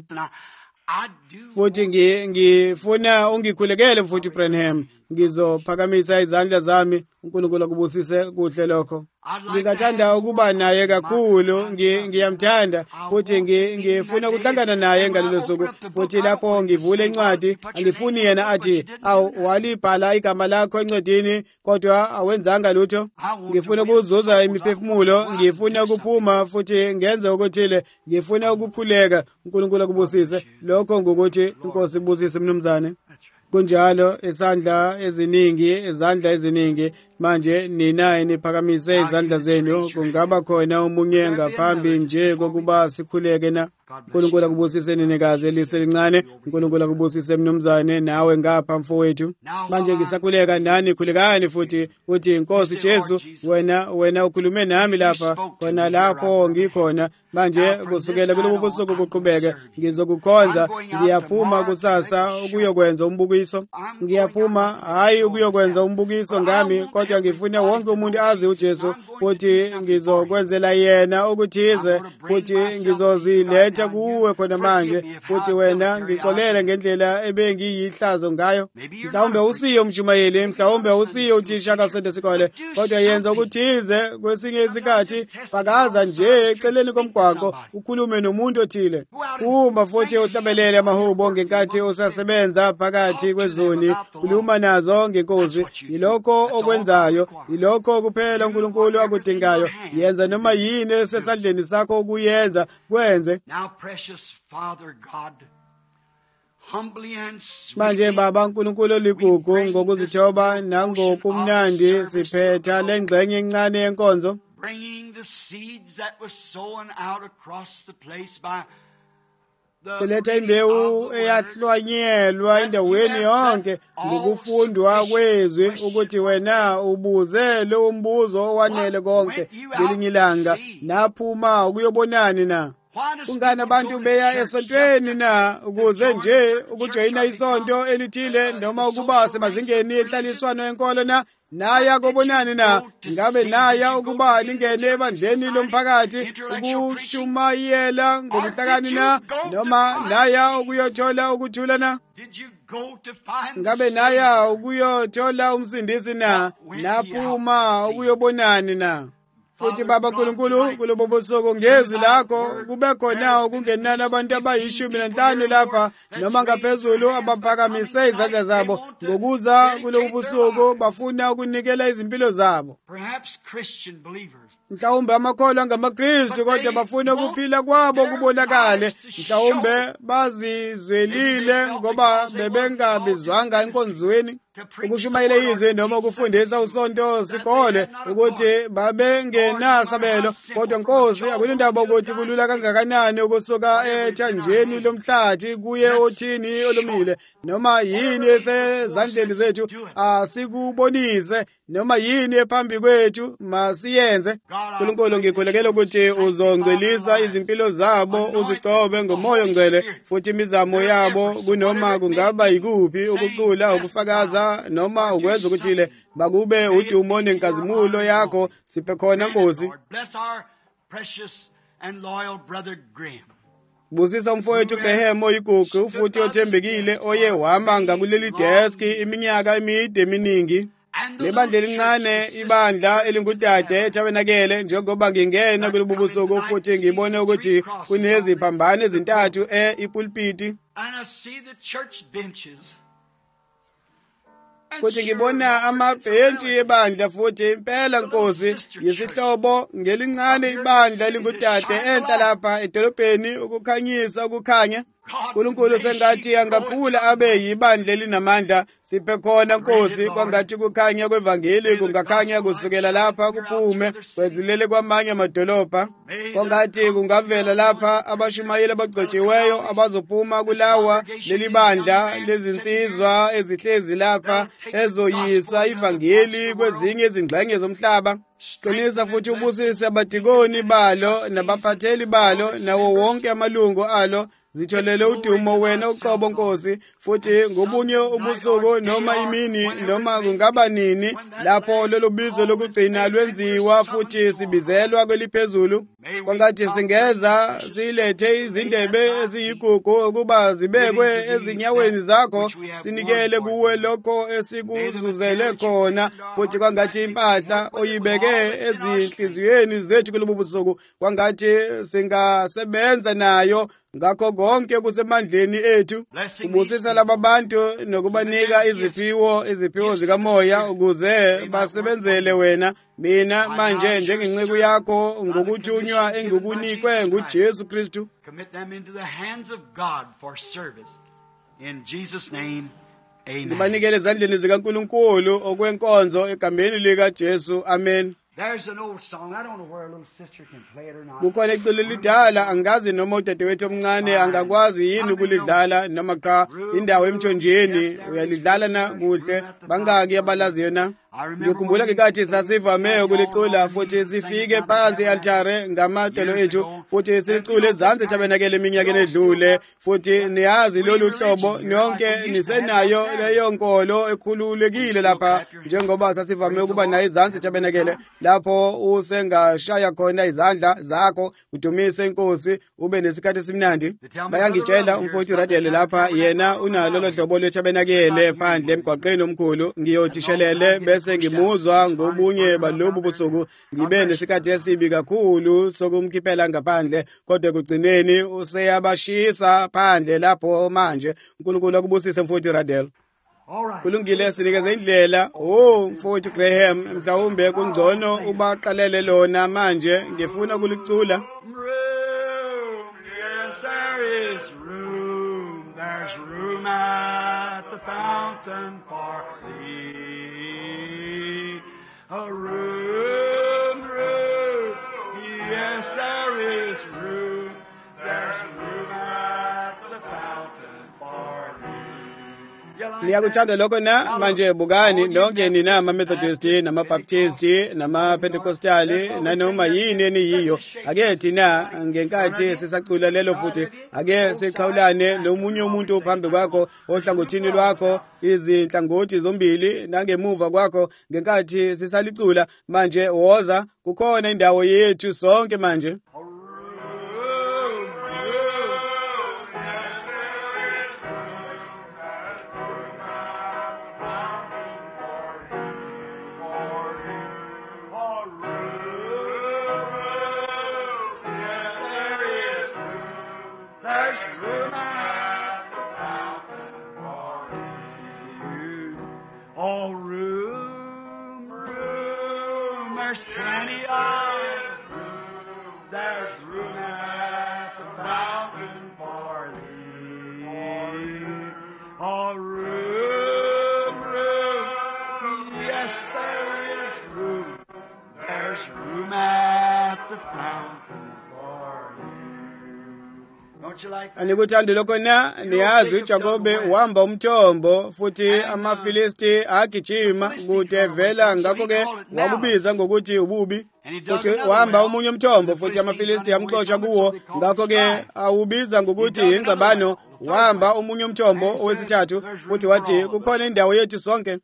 Futhi ngifuna ungikhulekele mfowethu Branham. Ngizophakamisa izandla zami, uNkulunkulu akubusise kuhle lokho. Ngingathanda ukuba naye kakhulu, ngiyamthanda futhi ngifuna ukuhlangana naye ngalelo suku. Futhi lapho ngivule incwadi, angifuni yena athi, awu walibhala igama lakho encwadini kodwa awenzanga lutho. Ngifuna ukuzuza imiphefumulo, ngifuna ukuphuma futhi ngenze okuthile, ngifuna ukukhuleka. uNkulunkulu akubusise lokho ngokuthi inkosi ibusise mnumzane. Kunjalo isandla eziningi, izandla eziningi. Manje nina niphakamise izandla zenu. Kungaba khona umunye ngaphambi nje kokuba sikhuleke na? uNkulunkulu akubusise ninikazi eliselincane. uNkulunkulu akubusise mnumzane nawe ngapha mfowethu. Manje ngisakhuleka nani, khulekani futhi uthi inkosi Jesu, wena wena ukhulume nami lapha khona lapho ngikhona. Manje kusukela kulobu busuku kuqhubeke ngizokukhonza. Ngiyaphuma kusasa ukuyokwenza umbukiso. Ngiyaphuma hayi ukuyokwenza umbukiso ngami, kodwa ngifuna wonke umuntu azi uJesu futhi ngizokwenzela yena ukuthize futhi ngizoziletha kuwe khona manje. Futhi wena ngixolele ngendlela ebengiyihlazo ngayo. Mhlawumbe usiyo mjumayeli, mhlawumbe usiyo uthisha kasonto sikole, kodwa yenza ukuthize. Kwesinye isikhathi fakaza nje eceleni komgwaqo ukhulume nomuntu othile. Uma futhi uhlabelele amahubo ngenkathi usasebenza phakathi kwezoni, khuluma nazo ngenkosi. Yilokho okwenzayo, yilokho kuphela uNkulunkulu akudingayo. Yenza noma yini esesandleni sakho ukuyenza, kwenze. Now, precious Father God, humbly and manje sweetly. baba uNkulunkulu oligugu ngokuzithoba nangokumnandi siphetha lengxenye encane yenkonzo Bringing the seeds that was sown out across the place by the siletha reading imbewu of the word. eyahlwanyelwa endaweni yonke ngokufundwa kwezwi ukuthi wena ubuze lo mbuzo owanele konke ngelinye ilanga naphuma ukuyobonani na Why does kungani people abantu go to beya church esontweni just na to ukuze join nje a church ukujoyina or isonto become, elithile uh, noma the ukuba social semazingeni ranks of enhlaliswano yenkolo na naya kobonani na ngabe naya ukuba lingene ebandleni lomphakathi ukushumayela ngobuhlakani na noma naya ukuyothola ukuthula na Did you go to find ngabe the naya Savior? ukuyothola umsindisi na naphuma ukuyobonani na futhi baba nkulunkulu kulobo busuku ngezwi lakho kube khona ukungenani abantu abayishumi nanhlanu lapha noma ngaphezulu abaphakamise izandla zabo ngokuza kulobo busuku bafuna ukunikela izimpilo zabo Perhaps Christian believers. mhlawumbe amakholwa angamakristu kodwa bafuna ukuphila kwabo kubonakale mhlawumbe bazizwelile ngoba bebengabizwanga enkonzweni ukushumayela izwi noma ukufundisa usonto sikole ukuthi babengenasabelo kodwa nkosi akulindaba ukuthi kulula kangakanani ukusuka ethanjeni lomhlathi kuye othini olumile noma yini esezandleni zethu asikubonise noma yini ephambi kwethu masiyenze uNkulunkulu ngikhulekela ukuthi uzongcwelisa izimpilo zabo uzigcobe ngomoya ongcwele futhi imizamo yabo kunoma kungaba yikuphi ukucula ukufakaza noma ukwenza ukuthile bakube udumo nenkazimulo yakho siphe khona Nkosi Bless our precious and loyal brother Graham. busisa umfowethu Graham oyigugu futhi othembekile oye wahamba ngakuleli deski iminyaka emide eminingi lebandla elincane ibandla elingudade eTabenakele njengoba ngingena kulobu busuku futhi ngibone ukuthi kuneziphambano ezintathu e-ipulpiti And I see the church benches. futhi ngibona amabhentshi ebandla futhi impela Nkosi yisihlobo ngelincane ibandla elingudade enhla lapha edolobheni ukukhanyisa ukukhanya uNkulunkulu sengathi angakhula abe yibandla elinamandla siphe khona Nkosi kwangathi kukhanya kwevangeli kungakhanya kusukela lapha kuphume kwedlulele kwamanye amadolobha kwangathi kungavela lapha abashumayeli abagcotshiweyo abazophuma kulawa leli bandla lezinsizwa ezihlezi lapha ezoyisa ivangeli kwezinye izingxenye zomhlaba qinisa futhi ubusise abadikoni balo nabaphatheli balo nawo wonke amalungu alo zitholele udumo wena uqobo Nkosi futhi ngobunye ubusuku noma imini noma kungaba nini lapho lelo bizo lokugcina lwenziwa futhi sibizelwa kweliphezulu kwangathi singeza silethe izindebe eziyigugu ukuba zibekwe ezinyaweni zakho sinikele kuwe lokho esikuzuzele khona futhi kwangathi impahla oyibeke ezinhliziyweni zethu kulobu busuku kwangathi singasebenza nayo ngakho konke kusemandleni ethu ubusisa laba bantu nokubanika iziphiwo iziphiwo zikamoya ukuze basebenzele wena mina manje njengenceku yakho ngokuthunywa engikunikwe nguJesu Kristu Commit them into the hands of God for service. In Jesus' name, amen. Ngibanikele ezandleni zikaNkulunkulu okwenkonzo egameni lika Jesu amen There's an old song. I don't know where a little sister can play it or not. kukhona iculo lidala angazi noma udadewethu omncane angakwazi yini ukulidlala noma cha indawo emthonjeni uyalidlala na kuhle bangaki abalaziyo na ngikhumbula ngekathi sasivame ukulicula futhi sifike phansi e-altare ngamadolo ethu futhi silicule ezansi eTabenakele eminyakeni edlule futhi niyazi lolu hlobo nonke nisenayo leyo nkolo ekhululekile lapha njengoba sasivame ukuba nayo ezansi eTabenakele lapho usengashaya khona izandla zakho udumise inkosi ube nesikhathi esimnandi bayangitshela umfowethu Radele lapha yena unalo lo hlobo lweTabenakele phandle emgwaqeni omkhulu ngiyothishelele bese ngimuzwa ngobunye balobu busuku ngibe nesikhathi esibi kakhulu sokumkhiphela ngaphandle kodwa kugcineni useyabashisa phandle lapho manje uNkulunkulu akubusise mfowethu Radele kulungile sinikeze indlela oh mfowethu Graham mhlawumbe kungcono ubaqalele lona manje ngifuna ukulicula Room, yes, there is room, there There's room at the fountain for thee. A room, room, yes, there is room. There's room at the fountain for thee. You like Niyakuthanda lokho na manje bukani lonke nina ama-Methodist nama-Baptist nama-Pentecostal nanoma yini eniyiyo ake thina ngenkathi sisacula lelo futhi ake siqhawulane nomunye umuntu phambi kwakho ohlangothini lwakho izinhlangothi zombili nangemuva kwakho ngenkathi sisalicula manje woza kukhona indawo yethu sonke manje. There's plenty of room. There's room at the fountain for thee. Oh, room, room. Yes, there is room. There's room at the fountain for you. Don't you like that? Anikuthandi lokho na niyazi uJakobe wamba umthombo futhi amaFilisti agijima kude vela ngakho ke wakubiza ngokuthi ububi futhi wamba omunye umthombo futhi amaFilisti amxoxa kuwo ngakho ke awubiza ngokuthi ingxabano wamba omunye umthombo owesithathu futhi wathi kukhona indawo yethu sonke.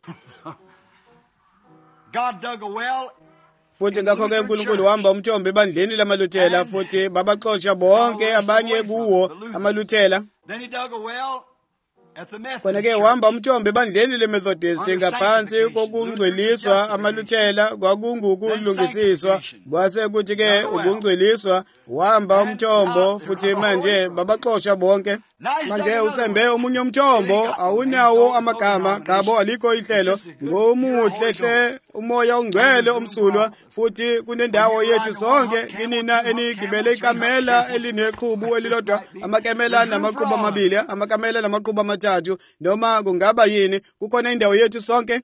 God dug a well. Futhi ngakho ke uNkulunkulu wamba umthombo ebandleni lamaLuthela futhi babaxoxa bonke abanye kuwo amaLuthela. Then he dug a well at the Methodist. Kona ke wamba umthombo ebandleni leMethodist ngaphansi kokungcweliswa amaLuthela kwakungukulungisiswa kwase kuthi ke ukungcweliswa wamba umthombo futhi manje babaxoxa bonke. Manje usembe omunye umthombo awunawo amagama qabo alikho ihlelo ngomuhle hle umoya ongcwele omsulwa futhi kunendawo yethu sonke kinina enigibele ikamela elineqhubu elilodwa amakamela namaqhubu amabili amakamela namaqhubu amathathu noma kungaba yini kukhona indawo yethu sonke.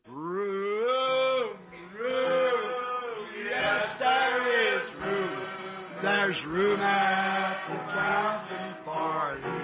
There's room at the fountain for you.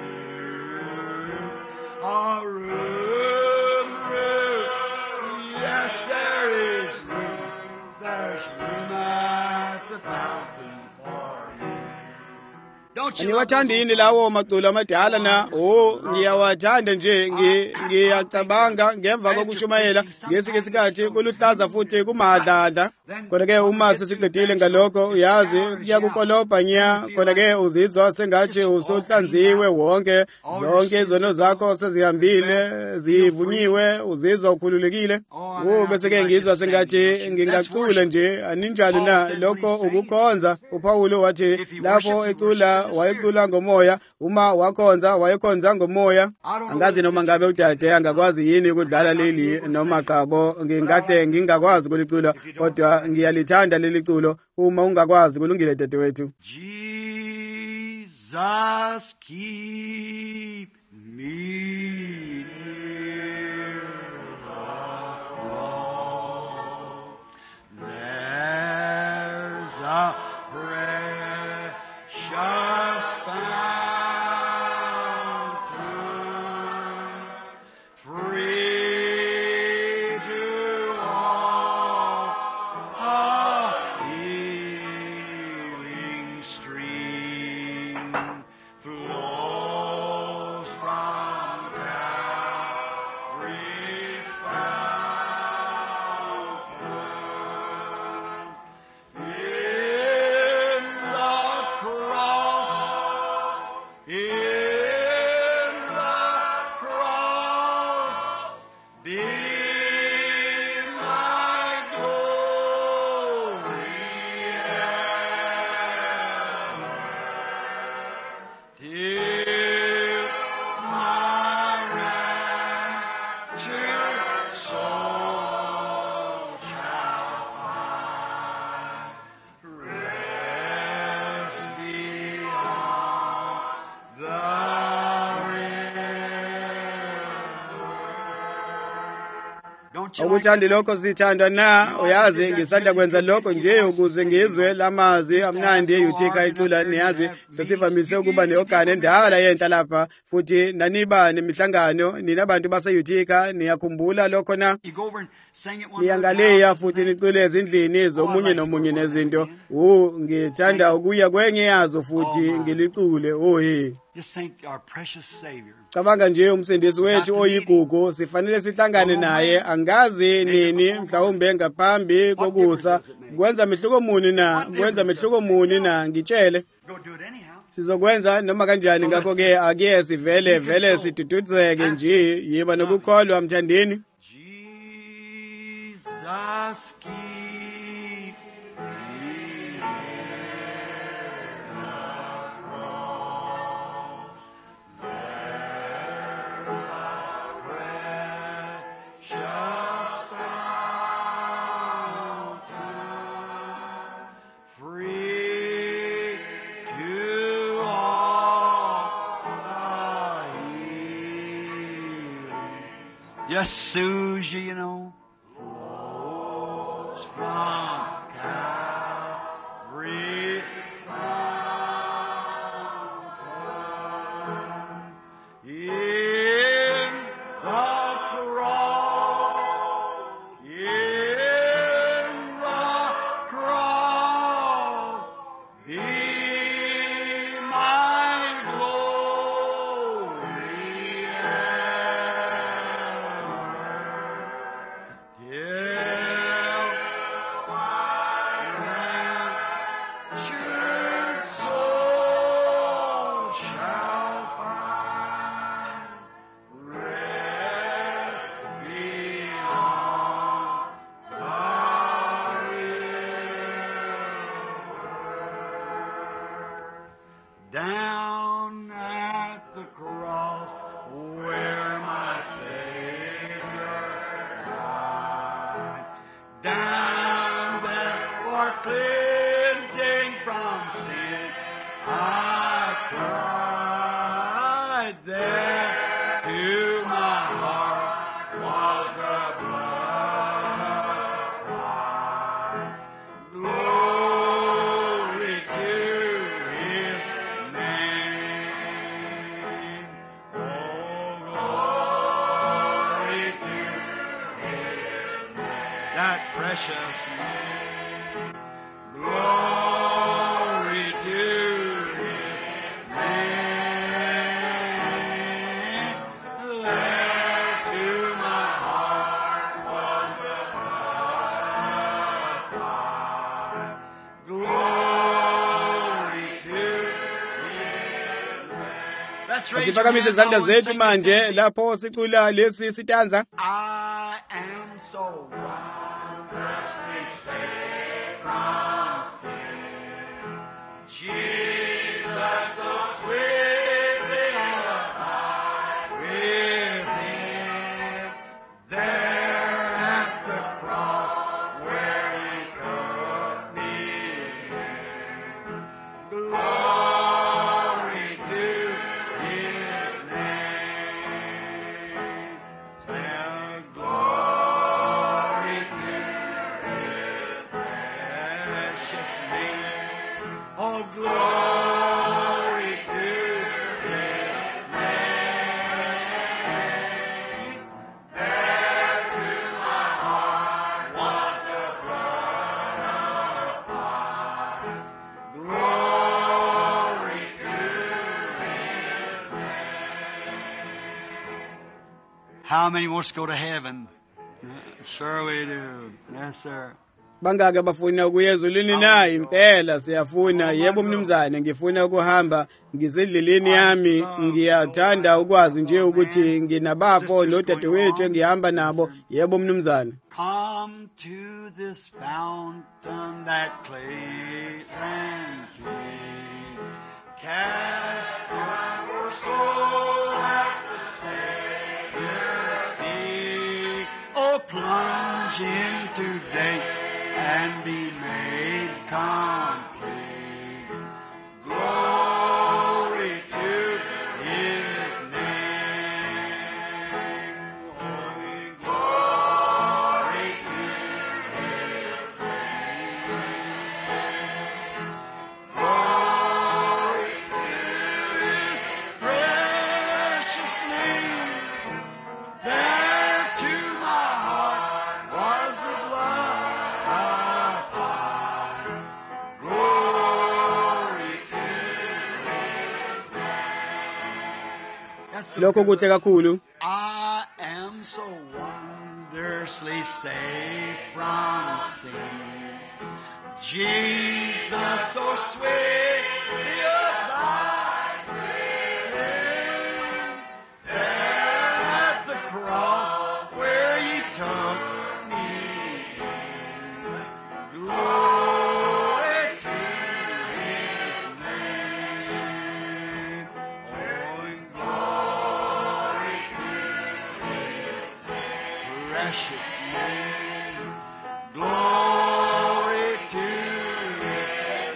A room, room. Yes, there is room. There's room at the fountain for you. Don't you Niwathanda yini lawo maculo amadala na? Oh, ngiyawathanda nje ngiyacabanga ngemva kokushumayela ngesike isikhathi kuluhlaza futhi kumadlala. Kodwa ke uma sesiqedile ngalokho uyazi kuyakukolobha nya kodwa ke uzizwa sengathi usohlanziwe wonke zonke izono zakho sezihambile zivunyiwe uzizwa ukhululekile. Oh bese ke ngizwa sengathi ngingacula nje aninjalo na lokho ukukhonza. uPaulo wathi lapho ecula wayecula ngomoya uma wakhonza wayekhonza ngomoya. Angazi noma ngabe udade angakwazi yini ukudlala leli noma qabo ngingahle ngingakwazi ukulicula kodwa ngiyalithanda leli culo uma ungakwazi kulungile dadewethu. Jesus keep me near the cross. There's a precious fountain free to all, a healing stream flows from Calvary's fountain. In Awukuthandi lokho sithandwa na? Uyazi ngisanda kwenza lokho nje ukuze ngizwe lamazwi amnandi eUtica icula. Niyazi sesivamise ukuba neorgan endala yenhla lapha, futhi naniba nemihlangano nina bantu baseUtica niyakhumbula lokho na? Niyangaleya futhi nicule ezindlini zomunye nomunye nezinto. Oh, ngithanda ukuya kwenye yazo futhi ngilicule. Oh hey. Just think our precious Savior. Cabanga nje umsindisi wethu oyigugu sifanele sihlangane naye. Angazi nini mhlawumbe ngaphambi kokusa kwenza mehluko muni na kwenza mehluko muni na ngitshele Go do it anyhow. sizokwenza noma kanjani. Ngakho ke ake sivele vele sidududzeke nje yiba nokukholwa mthandini. Jesus, keep me precious fountain, free to all the healing. Just soothes you, you know. Flows from Calvary fountain. In the cross, in the cross, be my glory ever. Till my raptured soul shall find rest beyond the river. Down at the cross where my Savior died, down there for cleansing from sin, I cried. There to my heart was the blood applied. Glory to His name. Oh, glory to His name. That precious name. Glory to His name. There to my heart was the blood applied. Glory to His name. Let's raise our Asiphakamise hands izandla all and zethu sing this manje canticle. lapho sicula lesi sitanza. I am so wondrously saved from sin. Jesus so sweetly abide within. There at the cross where He took me in. Glory to His name. Say glory to His precious name. Oh, glory to His name. There to my heart was the blood applied. Glory to His name. How many wants to go to heaven? Sure we do. Yes, sir. Bangaka bafuna ukuya ezulwini na? Impela siyafuna. Yebo mnumzane, ngifuna ukuhamba ngisedleleni yami. Ngiyathanda ukwazi nje ukuthi nginabafo nodadewethu engihamba nabo. Yebo mnumzane. Come to this fountain that clay and clean. Cast your soul at the Savior's feet. Oh, plunge in today and be made complete. Glory to His name. Holy glory. lokho kuhle kakhulu. I am so wondrously saved from sin. Jesus, so sweet, abide there at the cross where you took me. Glory to His name. Oh, and glory to His precious name. Glory to His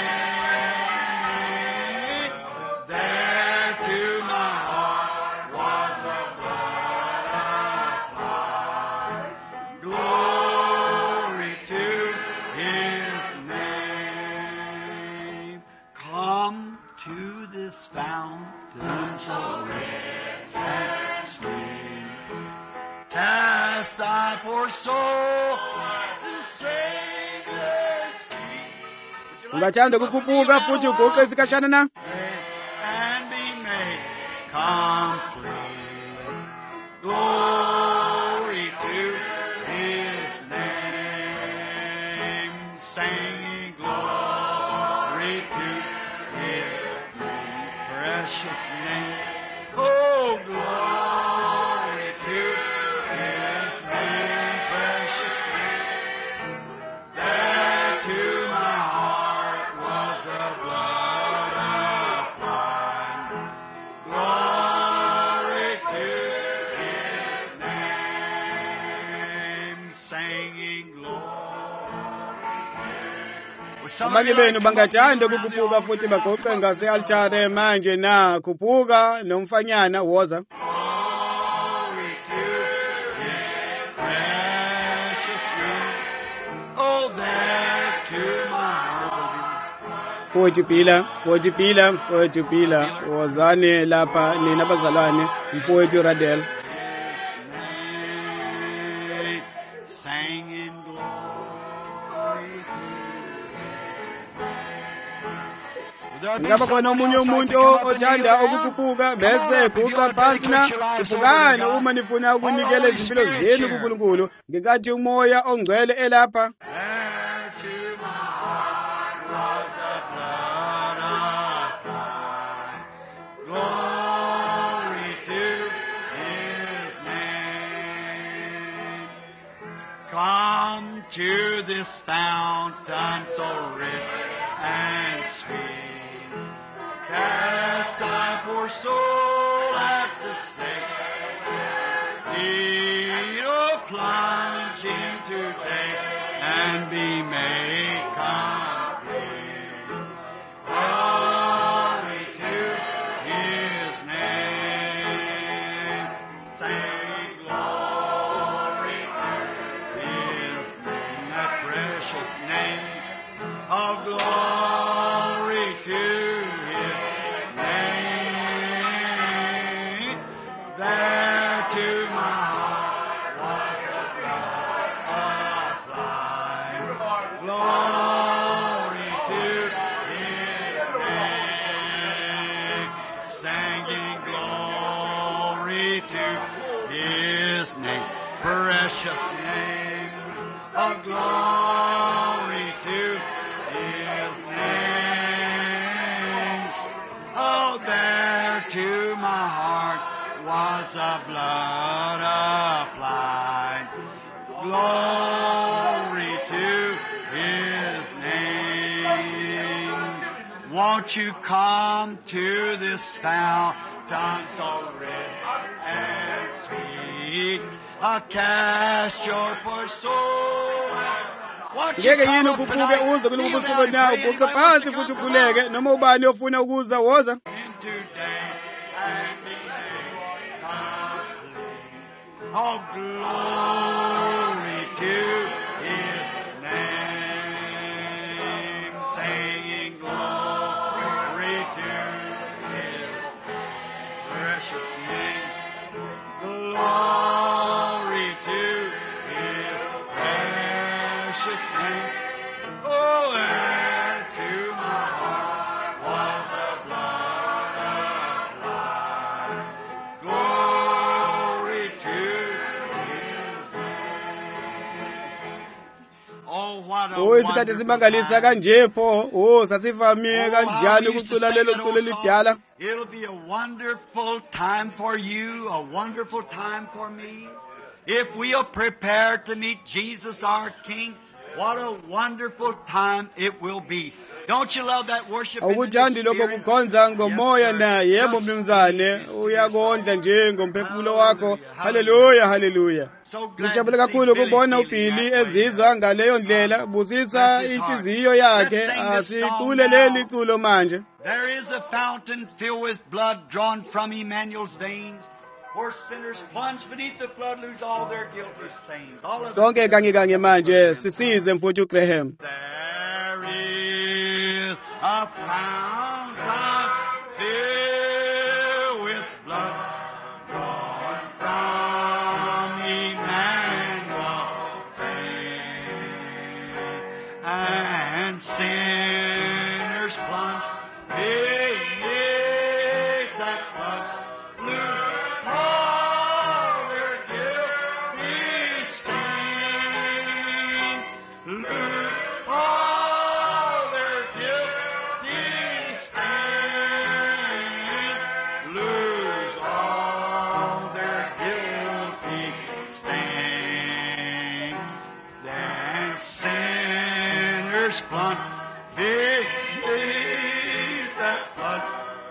name. There to my heart was the blood applied. Glory to His name. Come to this fountain so rich and sweet. Cast thy poor soul to Savior's feet. Ungathanda ukukhuphuka futhi uguqe isikashana na? And be made complete. Glory to His name. Singing glory to His name. Precious name. Oh, glory to His name. Precious name. There to my heart was the blood applied. Glory to His name. Singing glory. Would some of Abanye you like benu to come bangathanda around the ukukhuphuka altar futhi now? bagoqe ngase-altare manje na. Khuphuka nomfanyana woza. Glory to His precious name. Oh, there to my heart. Futhi phila, futhi phila, futhi phila. Wozani lapha nina bazalwane, mfowethu Radel. His name, singing glory to His. Ngaba khona omunye umuntu othanda ukukhuphuka bese guqa phansi na. Uphukani uma nifuna ukunikela izimpilo zenu kuNkulunkulu ngekathi umoya ongcwele elapha. There to my heart was the blood applied. Glory to His name. Come to this fountain so rich and sweet. Cast thy poor soul at the Savior's feet. Oh, plunge in today and be made complete. Glory to His name. Sing glory to His name. That precious name of glory to His name. There to my heart was the blood applied. Glory to His name. Singing glory to His name. Precious name of glory to His name. Oh, there to my heart was the blood applied. Glory to His name. Won't you come to this fountain so rich and sweet? Uh, cast your poor soul. Won't you Ngeke yini come up ukhuphuke tonight? uze kulo Kneel busuku down and na pray. uguqe Anybody wants phansi to futhi come ukhuleke noma ubani ofuna ukuza woza. in today and be made complete. Oh, glory to His name. Saying glory to His precious name. Glory to His precious name. Oh, and to my heart was the blood applied. Oh, what a Oh, isikhathi wonderful simangalisa time. kanje pho. Oh, sasivamile Oh, how kanjani we used to ukucula sing lelo that culo old song. lidala. It'll be a wonderful time for you, a wonderful time for me. If we'll prepare to meet Jesus our King, what a wonderful time it will be. Don't you love that worship in the Awukuthandi lokho Spirit? kukhonza ngomoya Yes, sir. na yebo Just mnumzane speak. uyakondla nje ngomphefumulo wakho. Haleluya, haleluya. So glad Ngijabule to see kakhulu Billy kubona feeling uBilly that way. ezizwa ngaleyo ndlela. Busisa Bless his heart. inhliziyo yakhe. Let's sing this song Asicule now. leli culo manje. There is a fountain filled with blood drawn from Emmanuel's veins, where sinners plunge beneath the flood lose all their guilty stains. All of Sonke kanye kanye manje sisize mfuthu Graham. There is a fountain filled with blood drawn from Emmanuel's veins, and sinners plunge beneath that flood, lose all their guilty stain, lose all their guilty stain, lose all their guilty stain. Then sinners plunge beneath that flood.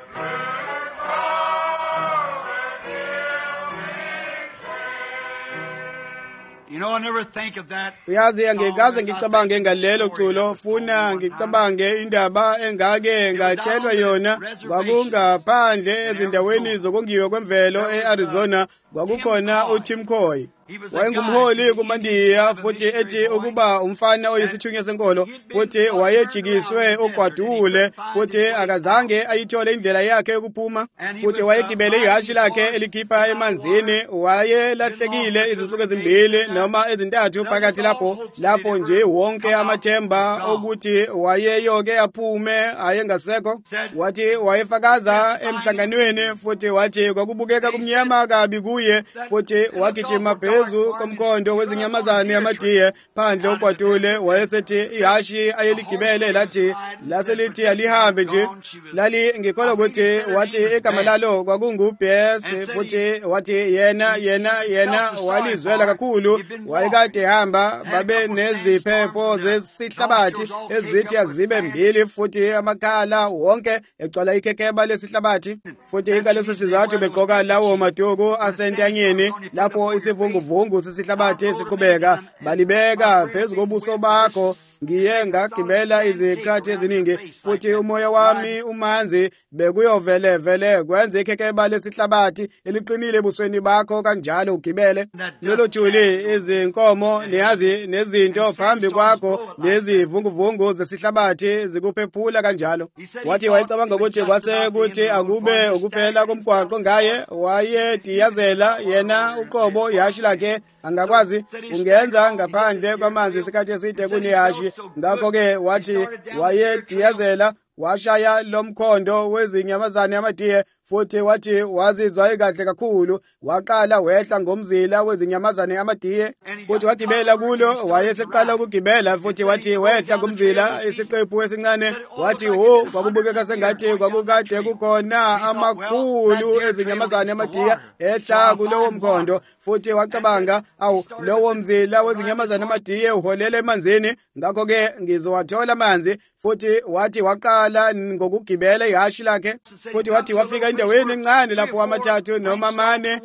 You know, I never think of that. Uyazi angikaze song as I ngicabange think of the ngalelo story culo of the funa song one ngicabange indaba engake ngatshelwa yona kwakungaphandle ezindaweni zokongiwa kwemvelo e-Arizona kwakukhona uTim Coy. Wayengumholi kumandiya futhi ethi ukuba umfana oyisithunywa senkolo futhi wayejikiswe ugwadule futhi akazange ayithole indlela yakhe yokuphuma futhi wayegibele ihashi lakhe elikhipha emanzini wayelahlekile izinsuku ezimbili noma ezintathu phakathi lapho lapho nje wonke amathemba ukuthi wayeyoke aphume ayengasekho wathi wayefakaza emhlanganweni futhi wathi kwakubukeka kumnyama kabi kuye futhi wagijima phezu komkhondo wezinyamazane yamadiye phandle ugwadule wayesethi ihashi ayeligibele lathi laselithi alihambe nje lali ngikholwa ukuthi wathi igama lalo kwakunguBess futhi wathi yena yena yena walizwela kakhulu wayekade hamba babe neziphepho zesihlabathi ezithi azibe mbili futhi amakhala wonke egcwala ikekeba lesihlabathi futhi ingaleso sizathu begqoka lawo maduku asentanyeni lapho isivunguvungu sesihlabathi siqhubeka balibeka phezu kobuso bakho ngiye ngagibela izikhathi eziningi futhi umoya wami umanzi bekuyovele vele kwenze ikekeba lesihlabathi eliqinile ebusweni bakho kanjalo ugibele lelo thuli izinkomo niyazi nezinto phambi kwakho lezi vunguvungu zesihlabathi zikuphephula kanjalo wathi wayecabanga ukuthi kwase kuthi akube ukuphela komgwaqo ngaye wayediyazela yena uqobo ihashi lakhe angakwazi ungenza ngaphandle kwamanzi isikhathi eside kunehashi ngakho-ke wathi wayediyazela washaya lomkhondo wezinyamazane amadiye futhi wathi wazizwa ikahle kakhulu waqala wehla ngomzila wezinyamazane amadiye futhi wagibela kulo wayeseqala ukugibela futhi wathi wehla ngomzila isiqephu esincane wathi ho kwakubukeka sengathi kwakukade kukhona amakhulu ezinyamazane amadiye ehla kulowo mkhondo futhi wacabanga awu lowo mzila wezinyamazane amadiye uholela emanzini ngakho-ke ngizowathola amanzi futhi wathi waqala ngokugibela ihashi lakhe futhi wathi wafika endaweni encane lapho amathathu noma amane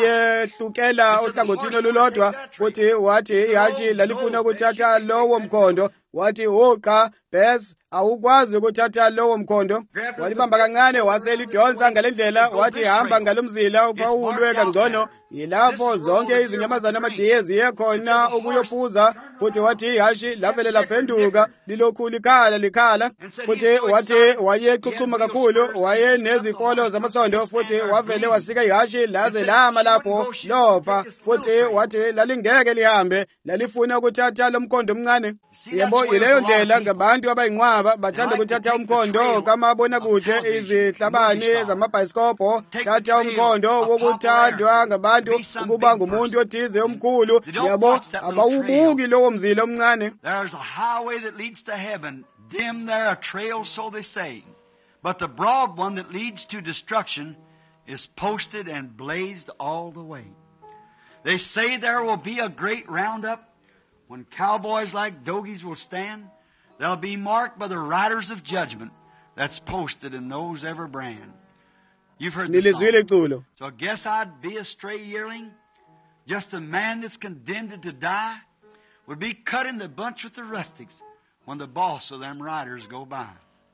ayehlukela ohlangothini olulodwa futhi wathi ihashi lalifuna ukuthatha lowo mkhondo wathi hoqa Bess awukwazi ukuthatha lowo mkhondo walibamba kancane waselidonsa ngalendlela wathi hamba ngalomzila uphawulwe kangcono yilapho zonke izinyamazana amadiye ziye khona ukuyophuza futhi wathi ihashi lavele laphenduka lilokhu likhala likhala futhi wathi wayequxuma kakhulu waye nezipolo zamasondo futhi wavele wasika ihashi laze lama lapho lopha futhi wathi lalingeke lihambe lalifuna ukuthatha lomkhondo omncane yebo yabo ileyo ndlela ngabantu abayinqwaba bathanda ukuthatha umkhondo kamabonakude izihlabani zamabhayisikobho thatha umkhondo wokuthandwa ngabantu ukuba ngumuntu othize omkhulu yabo abawubuki lowo mzila omncane. There's a highway that leads to heaven, them there a trail, so they say, but the broad one that leads to destruction is posted and blazed all the way. They say there will be a great roundup when cowboys like dogies will stand. They'll be marked by the riders of judgment that's posted in those every brand. You've heard this song. So I guess I'd be a stray yearling, just a man that's condemned to die, would be cut in the bunch with the rustics when the boss of them riders go by.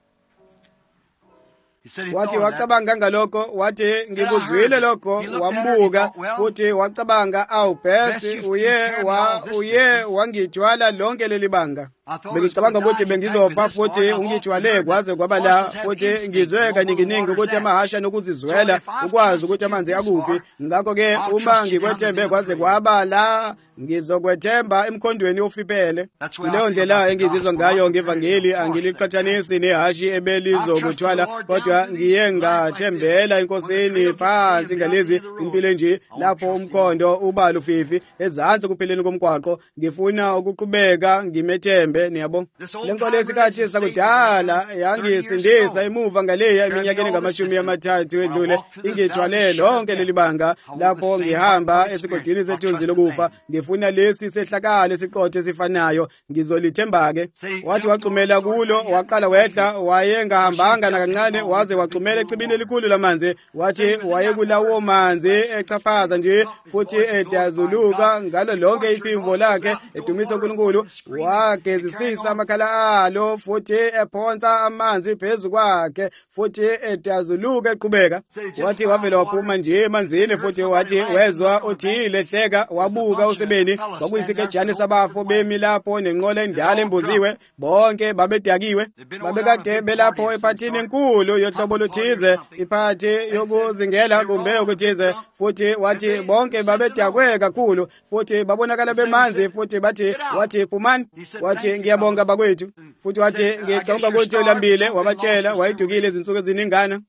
Wathi wacabanga ngalokho wathi ngikuzwile lokho wambuka futhi wacabanga awu bhesi uye wa uye wangijwala lonke leli banga. Bengicabanga ukuthi bengizofa futhi ungijwale kwaze kwaba la futhi ngizwe kaninginingi ukuthi amahasha nokuzizwela ukwazi ukuthi amanzi akuphi. Ngakho ke uma ngikwethembe kwaze kwaba la ngizokwethemba emkhondweni ofipele. Ileyo ndlela engizizwa ngayo ngevangeli angiliqhathanisi nehashi ebelizokuthwala kodwa ngiye ngathembela enkosini phansi ngalezi impilo nje lapho umkhondo ubala ufifi ezantsi kupheleni komgwaqo ngifuna ukuqhubeka ngimethembe. Niyabo lenkolo yesikhathi sakudala yangisindisa emuva ngaleya iminyakeni ngamashumi amathathu edlule ingithwale lonke leli banga lapho ngihamba esigodini sethunzi lokufa ngifuna lesi sehlakalo esiqothe esifanayo ngizolithemba ke. Wathi waxumela kulo waqala wehla wayengahambanga nakancane waze waxumela ecibini elikhulu lamanzi wathi wayekulawo manzi echaphaza nje futhi edazuluka ngalo lonke iphimbo lakhe edumisa uNkulunkulu wagezi sisa amakhala alo futhi ephonsa amanzi phezu kwakhe futhi edazuluka eqhubeka. Wathi wavela waphuma nje emanzini futhi wathi wezwa uthi lehleka wabuka usebeni kwakuyisikejane sabafo bemi lapho nenqola endala emboziwe bonke babedakiwe babekade belapho ephathini enkulu yohlobo luthize iphathi yokuzingela kumbe ukuthize futhi wathi bonke babedakwe kakhulu futhi babonakala bemanzi futhi bathi wathi phumani wathi ngiyabonga bakwethu futhi wathi ngicabanga ukuthi ulambile wabatshela wayidukile izinsuku eziningana.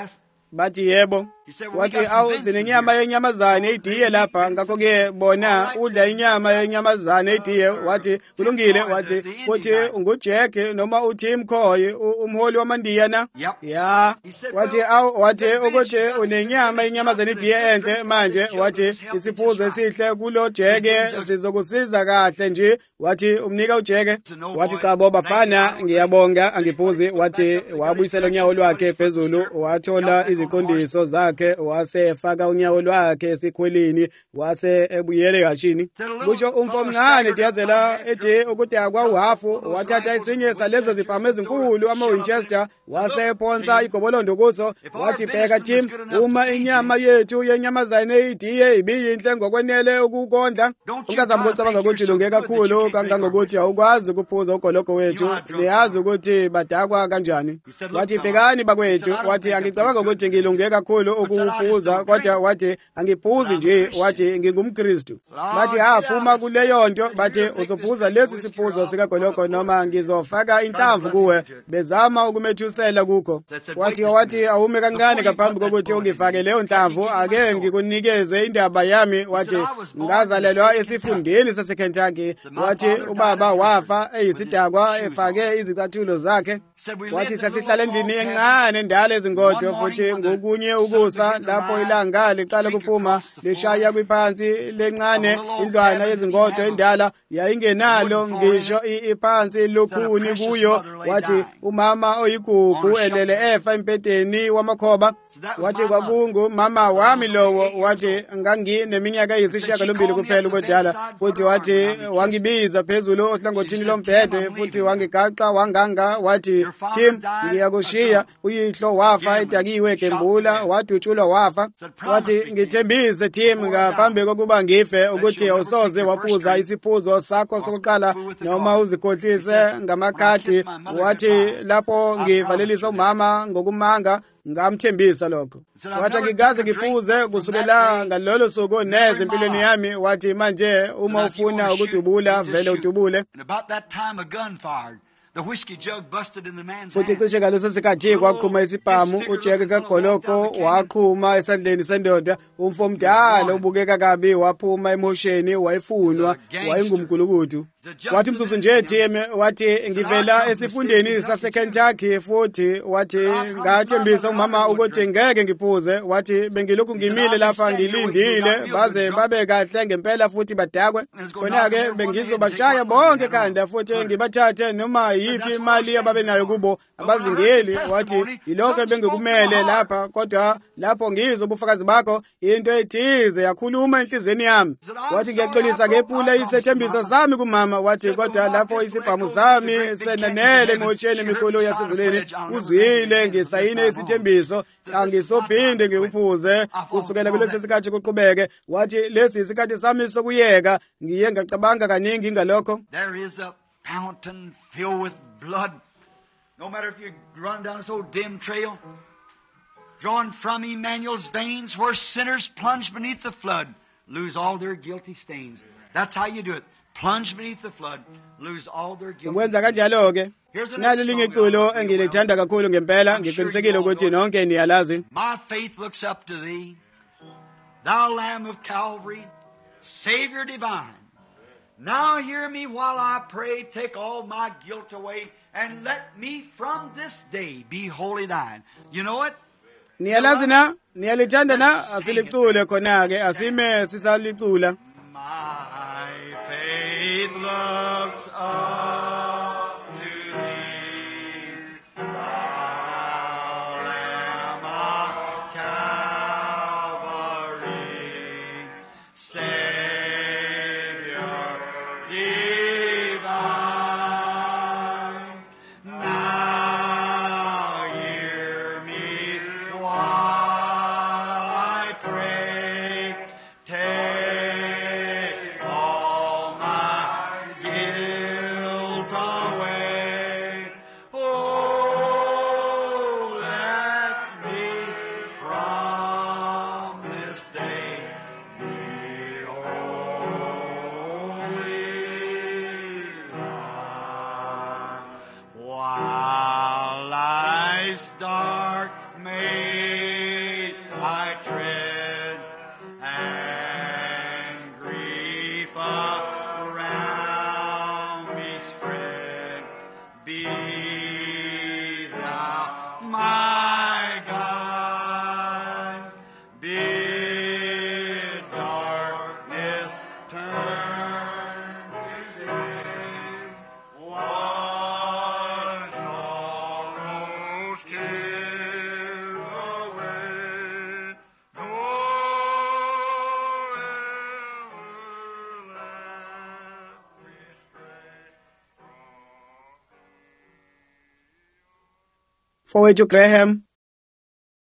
Bathi yebo. Wathi awu zinenyama yenyamazane idiye lapha ngakho ke bona udla inyama yenyamazane idiye. Wathi kulungile wathi futhi ungujeke noma uthi Mkhoyi umholi wamandiya na ya. Wathi awu wathi ukuthi unenyama yenyamazane idiye enhle manje wathi isiphuzo esihle kulo jeke sizokusiza kahle nje. Wathi umnika ujeke wathi cha bo bafana ngiyabonga angiphuzi. Wathi wabuyisela unyawo lwakhe phezulu wathola iziqondiso zakhe wasefaka unyawo lwakhe esikhwelini wase ebuyele kashini. Kusho umfo omncane diyazela ethi ukuthi akwawuhafu wathatha isinye salezo ziphamu ezinkulu ama-Winchester wasephonsa igobolondo kuso wathi bheka Tim uma inyama yethu yenyamazane idiye ibiyinhle ngokwenele ukukondla ungazama ukucabanga ukuthi lunge kakhulu kangangokuthi awukwazi ukuphuza ugologo wethu niyazi ukuthi badakwa kanjani. Wathi bhekani bakwethu wathi angicabanga ukuthi ngilunge kakhulu ukuphuza kodwa wathi angiphuzi nje wathi ngingumKristu. Bathi ha phuma kuleyo nto bathi uzophuza lesi siphuzo sikagologo noma ngizofaka inhlamvu kuwe bezama ukumethusela kukho. Wathi wathi awume kancane ngaphambi kokuthi ungifake leyo nhlamvu ake ngikunikeze indaba yami. Wathi ngazalelwa esifundeni saseKentucky. Wathi ubaba wafa eyisidakwa efake izicathulo zakhe. Wathi sasihlala endlini encane endala ezingodo futhi ngokunye ukusa lapho ilanga liqala kuphuma lishaya kwiphansi lencane indlwana yezingodo endala yayingenalo ngisho iphansi lokhuni kuyo. Wathi umama oyigugu elele efa empedeni wamakhoba. Wathi kwakungu mama wami lowo. Wathi ngangineminyaka eyisishiyagalombili kuphela ubudala futhi wathi wangibiza phezulu ohlangothini lombhede futhi wangigaxa wanganga wathi Tim ngiyakushiya uyihlo wafa edakiwe gembula wathi wahutshulwa wafa. Wathi ngithembise Tim ngaphambi kokuba ngife ukuthi awusoze waphuza isiphuzo sakho sokuqala noma uzikhohlise ngamakhadi. Wathi lapho ngivalelisa umama ngokumanga ngamthembisa lokho. Wathi ngikaze ngiphuze kusukela ngalolo suku neze empilweni yami. Wathi manje uma ufuna ukudubula vele udubule. Futhi cishe ngaleso sikhathi kwaqhuma isibhamu. uJack kaGoloko waqhuma esandleni sendoda. Umfo omdala ubukeka kabi waphuma emosheni, wayefunwa, wayengumgulukudu. Wathi mzuzu nje Tim wathi ngivela esifundeni saseKentucky futhi wathi ngathembisa umama ukuthi ngeke ngiphuze. Wathi bengilokhu ngimile lapha ngilindile baze babe kahle ngempela futhi badakwe. Khona-ke bengizobashaya bonke khanda futhi ngibathathe noma yiphi imali ababenayo kubo abazingeli. Wathi yilokho bengikumele lapha, kodwa lapho ngizwa ubufakazi bakho into ethize yakhuluma enhlizweni yami. Wathi ngiyaxolisa ngephula isethembiso sami kumama. Wathi kodwa lapho isibhamu sami senanele emotsheni emikhulu yasezulwini uzwile ngisayine isithembiso angisophinde ngikuphuze kusukela kulesi sikhathi kuqhubeke. Wathi lesi isikhathi sami sokuyeka ngiye ngacabanga kaningi ngalokho. There is a fountain filled with blood. No matter if you run down this old dim trail, drawn from Emmanuel's veins, where sinners plunge beneath the flood, lose all their guilty stains. That's how you do it. Plunge beneath the flood, lose all their guilty. Ukwenza kanjalo ke. Nalo lingeculo engilithanda kakhulu ngempela, ngiqinisekile ukuthi nonke niyalazi. My faith looks up to thee, thou Lamb of Calvary, Savior divine. Now hear me while I pray, take all my guilt away, and let me from this day be wholly thine. You know it? Niyalazi na, niyalithanda na, asilicule khona-ke, asime sisalicula. My faith looks up to thee, thou Lamb of Calvary, Savior divine. Now hear me while I pray, take all my guilt away. Oh, let me from this day be wholly thine. While life's dark maze I tread, and grief around me spread, be thou my guide, bid darkness turn to day, wash sorrows till away, nor ever let me stray from Fowethu Graham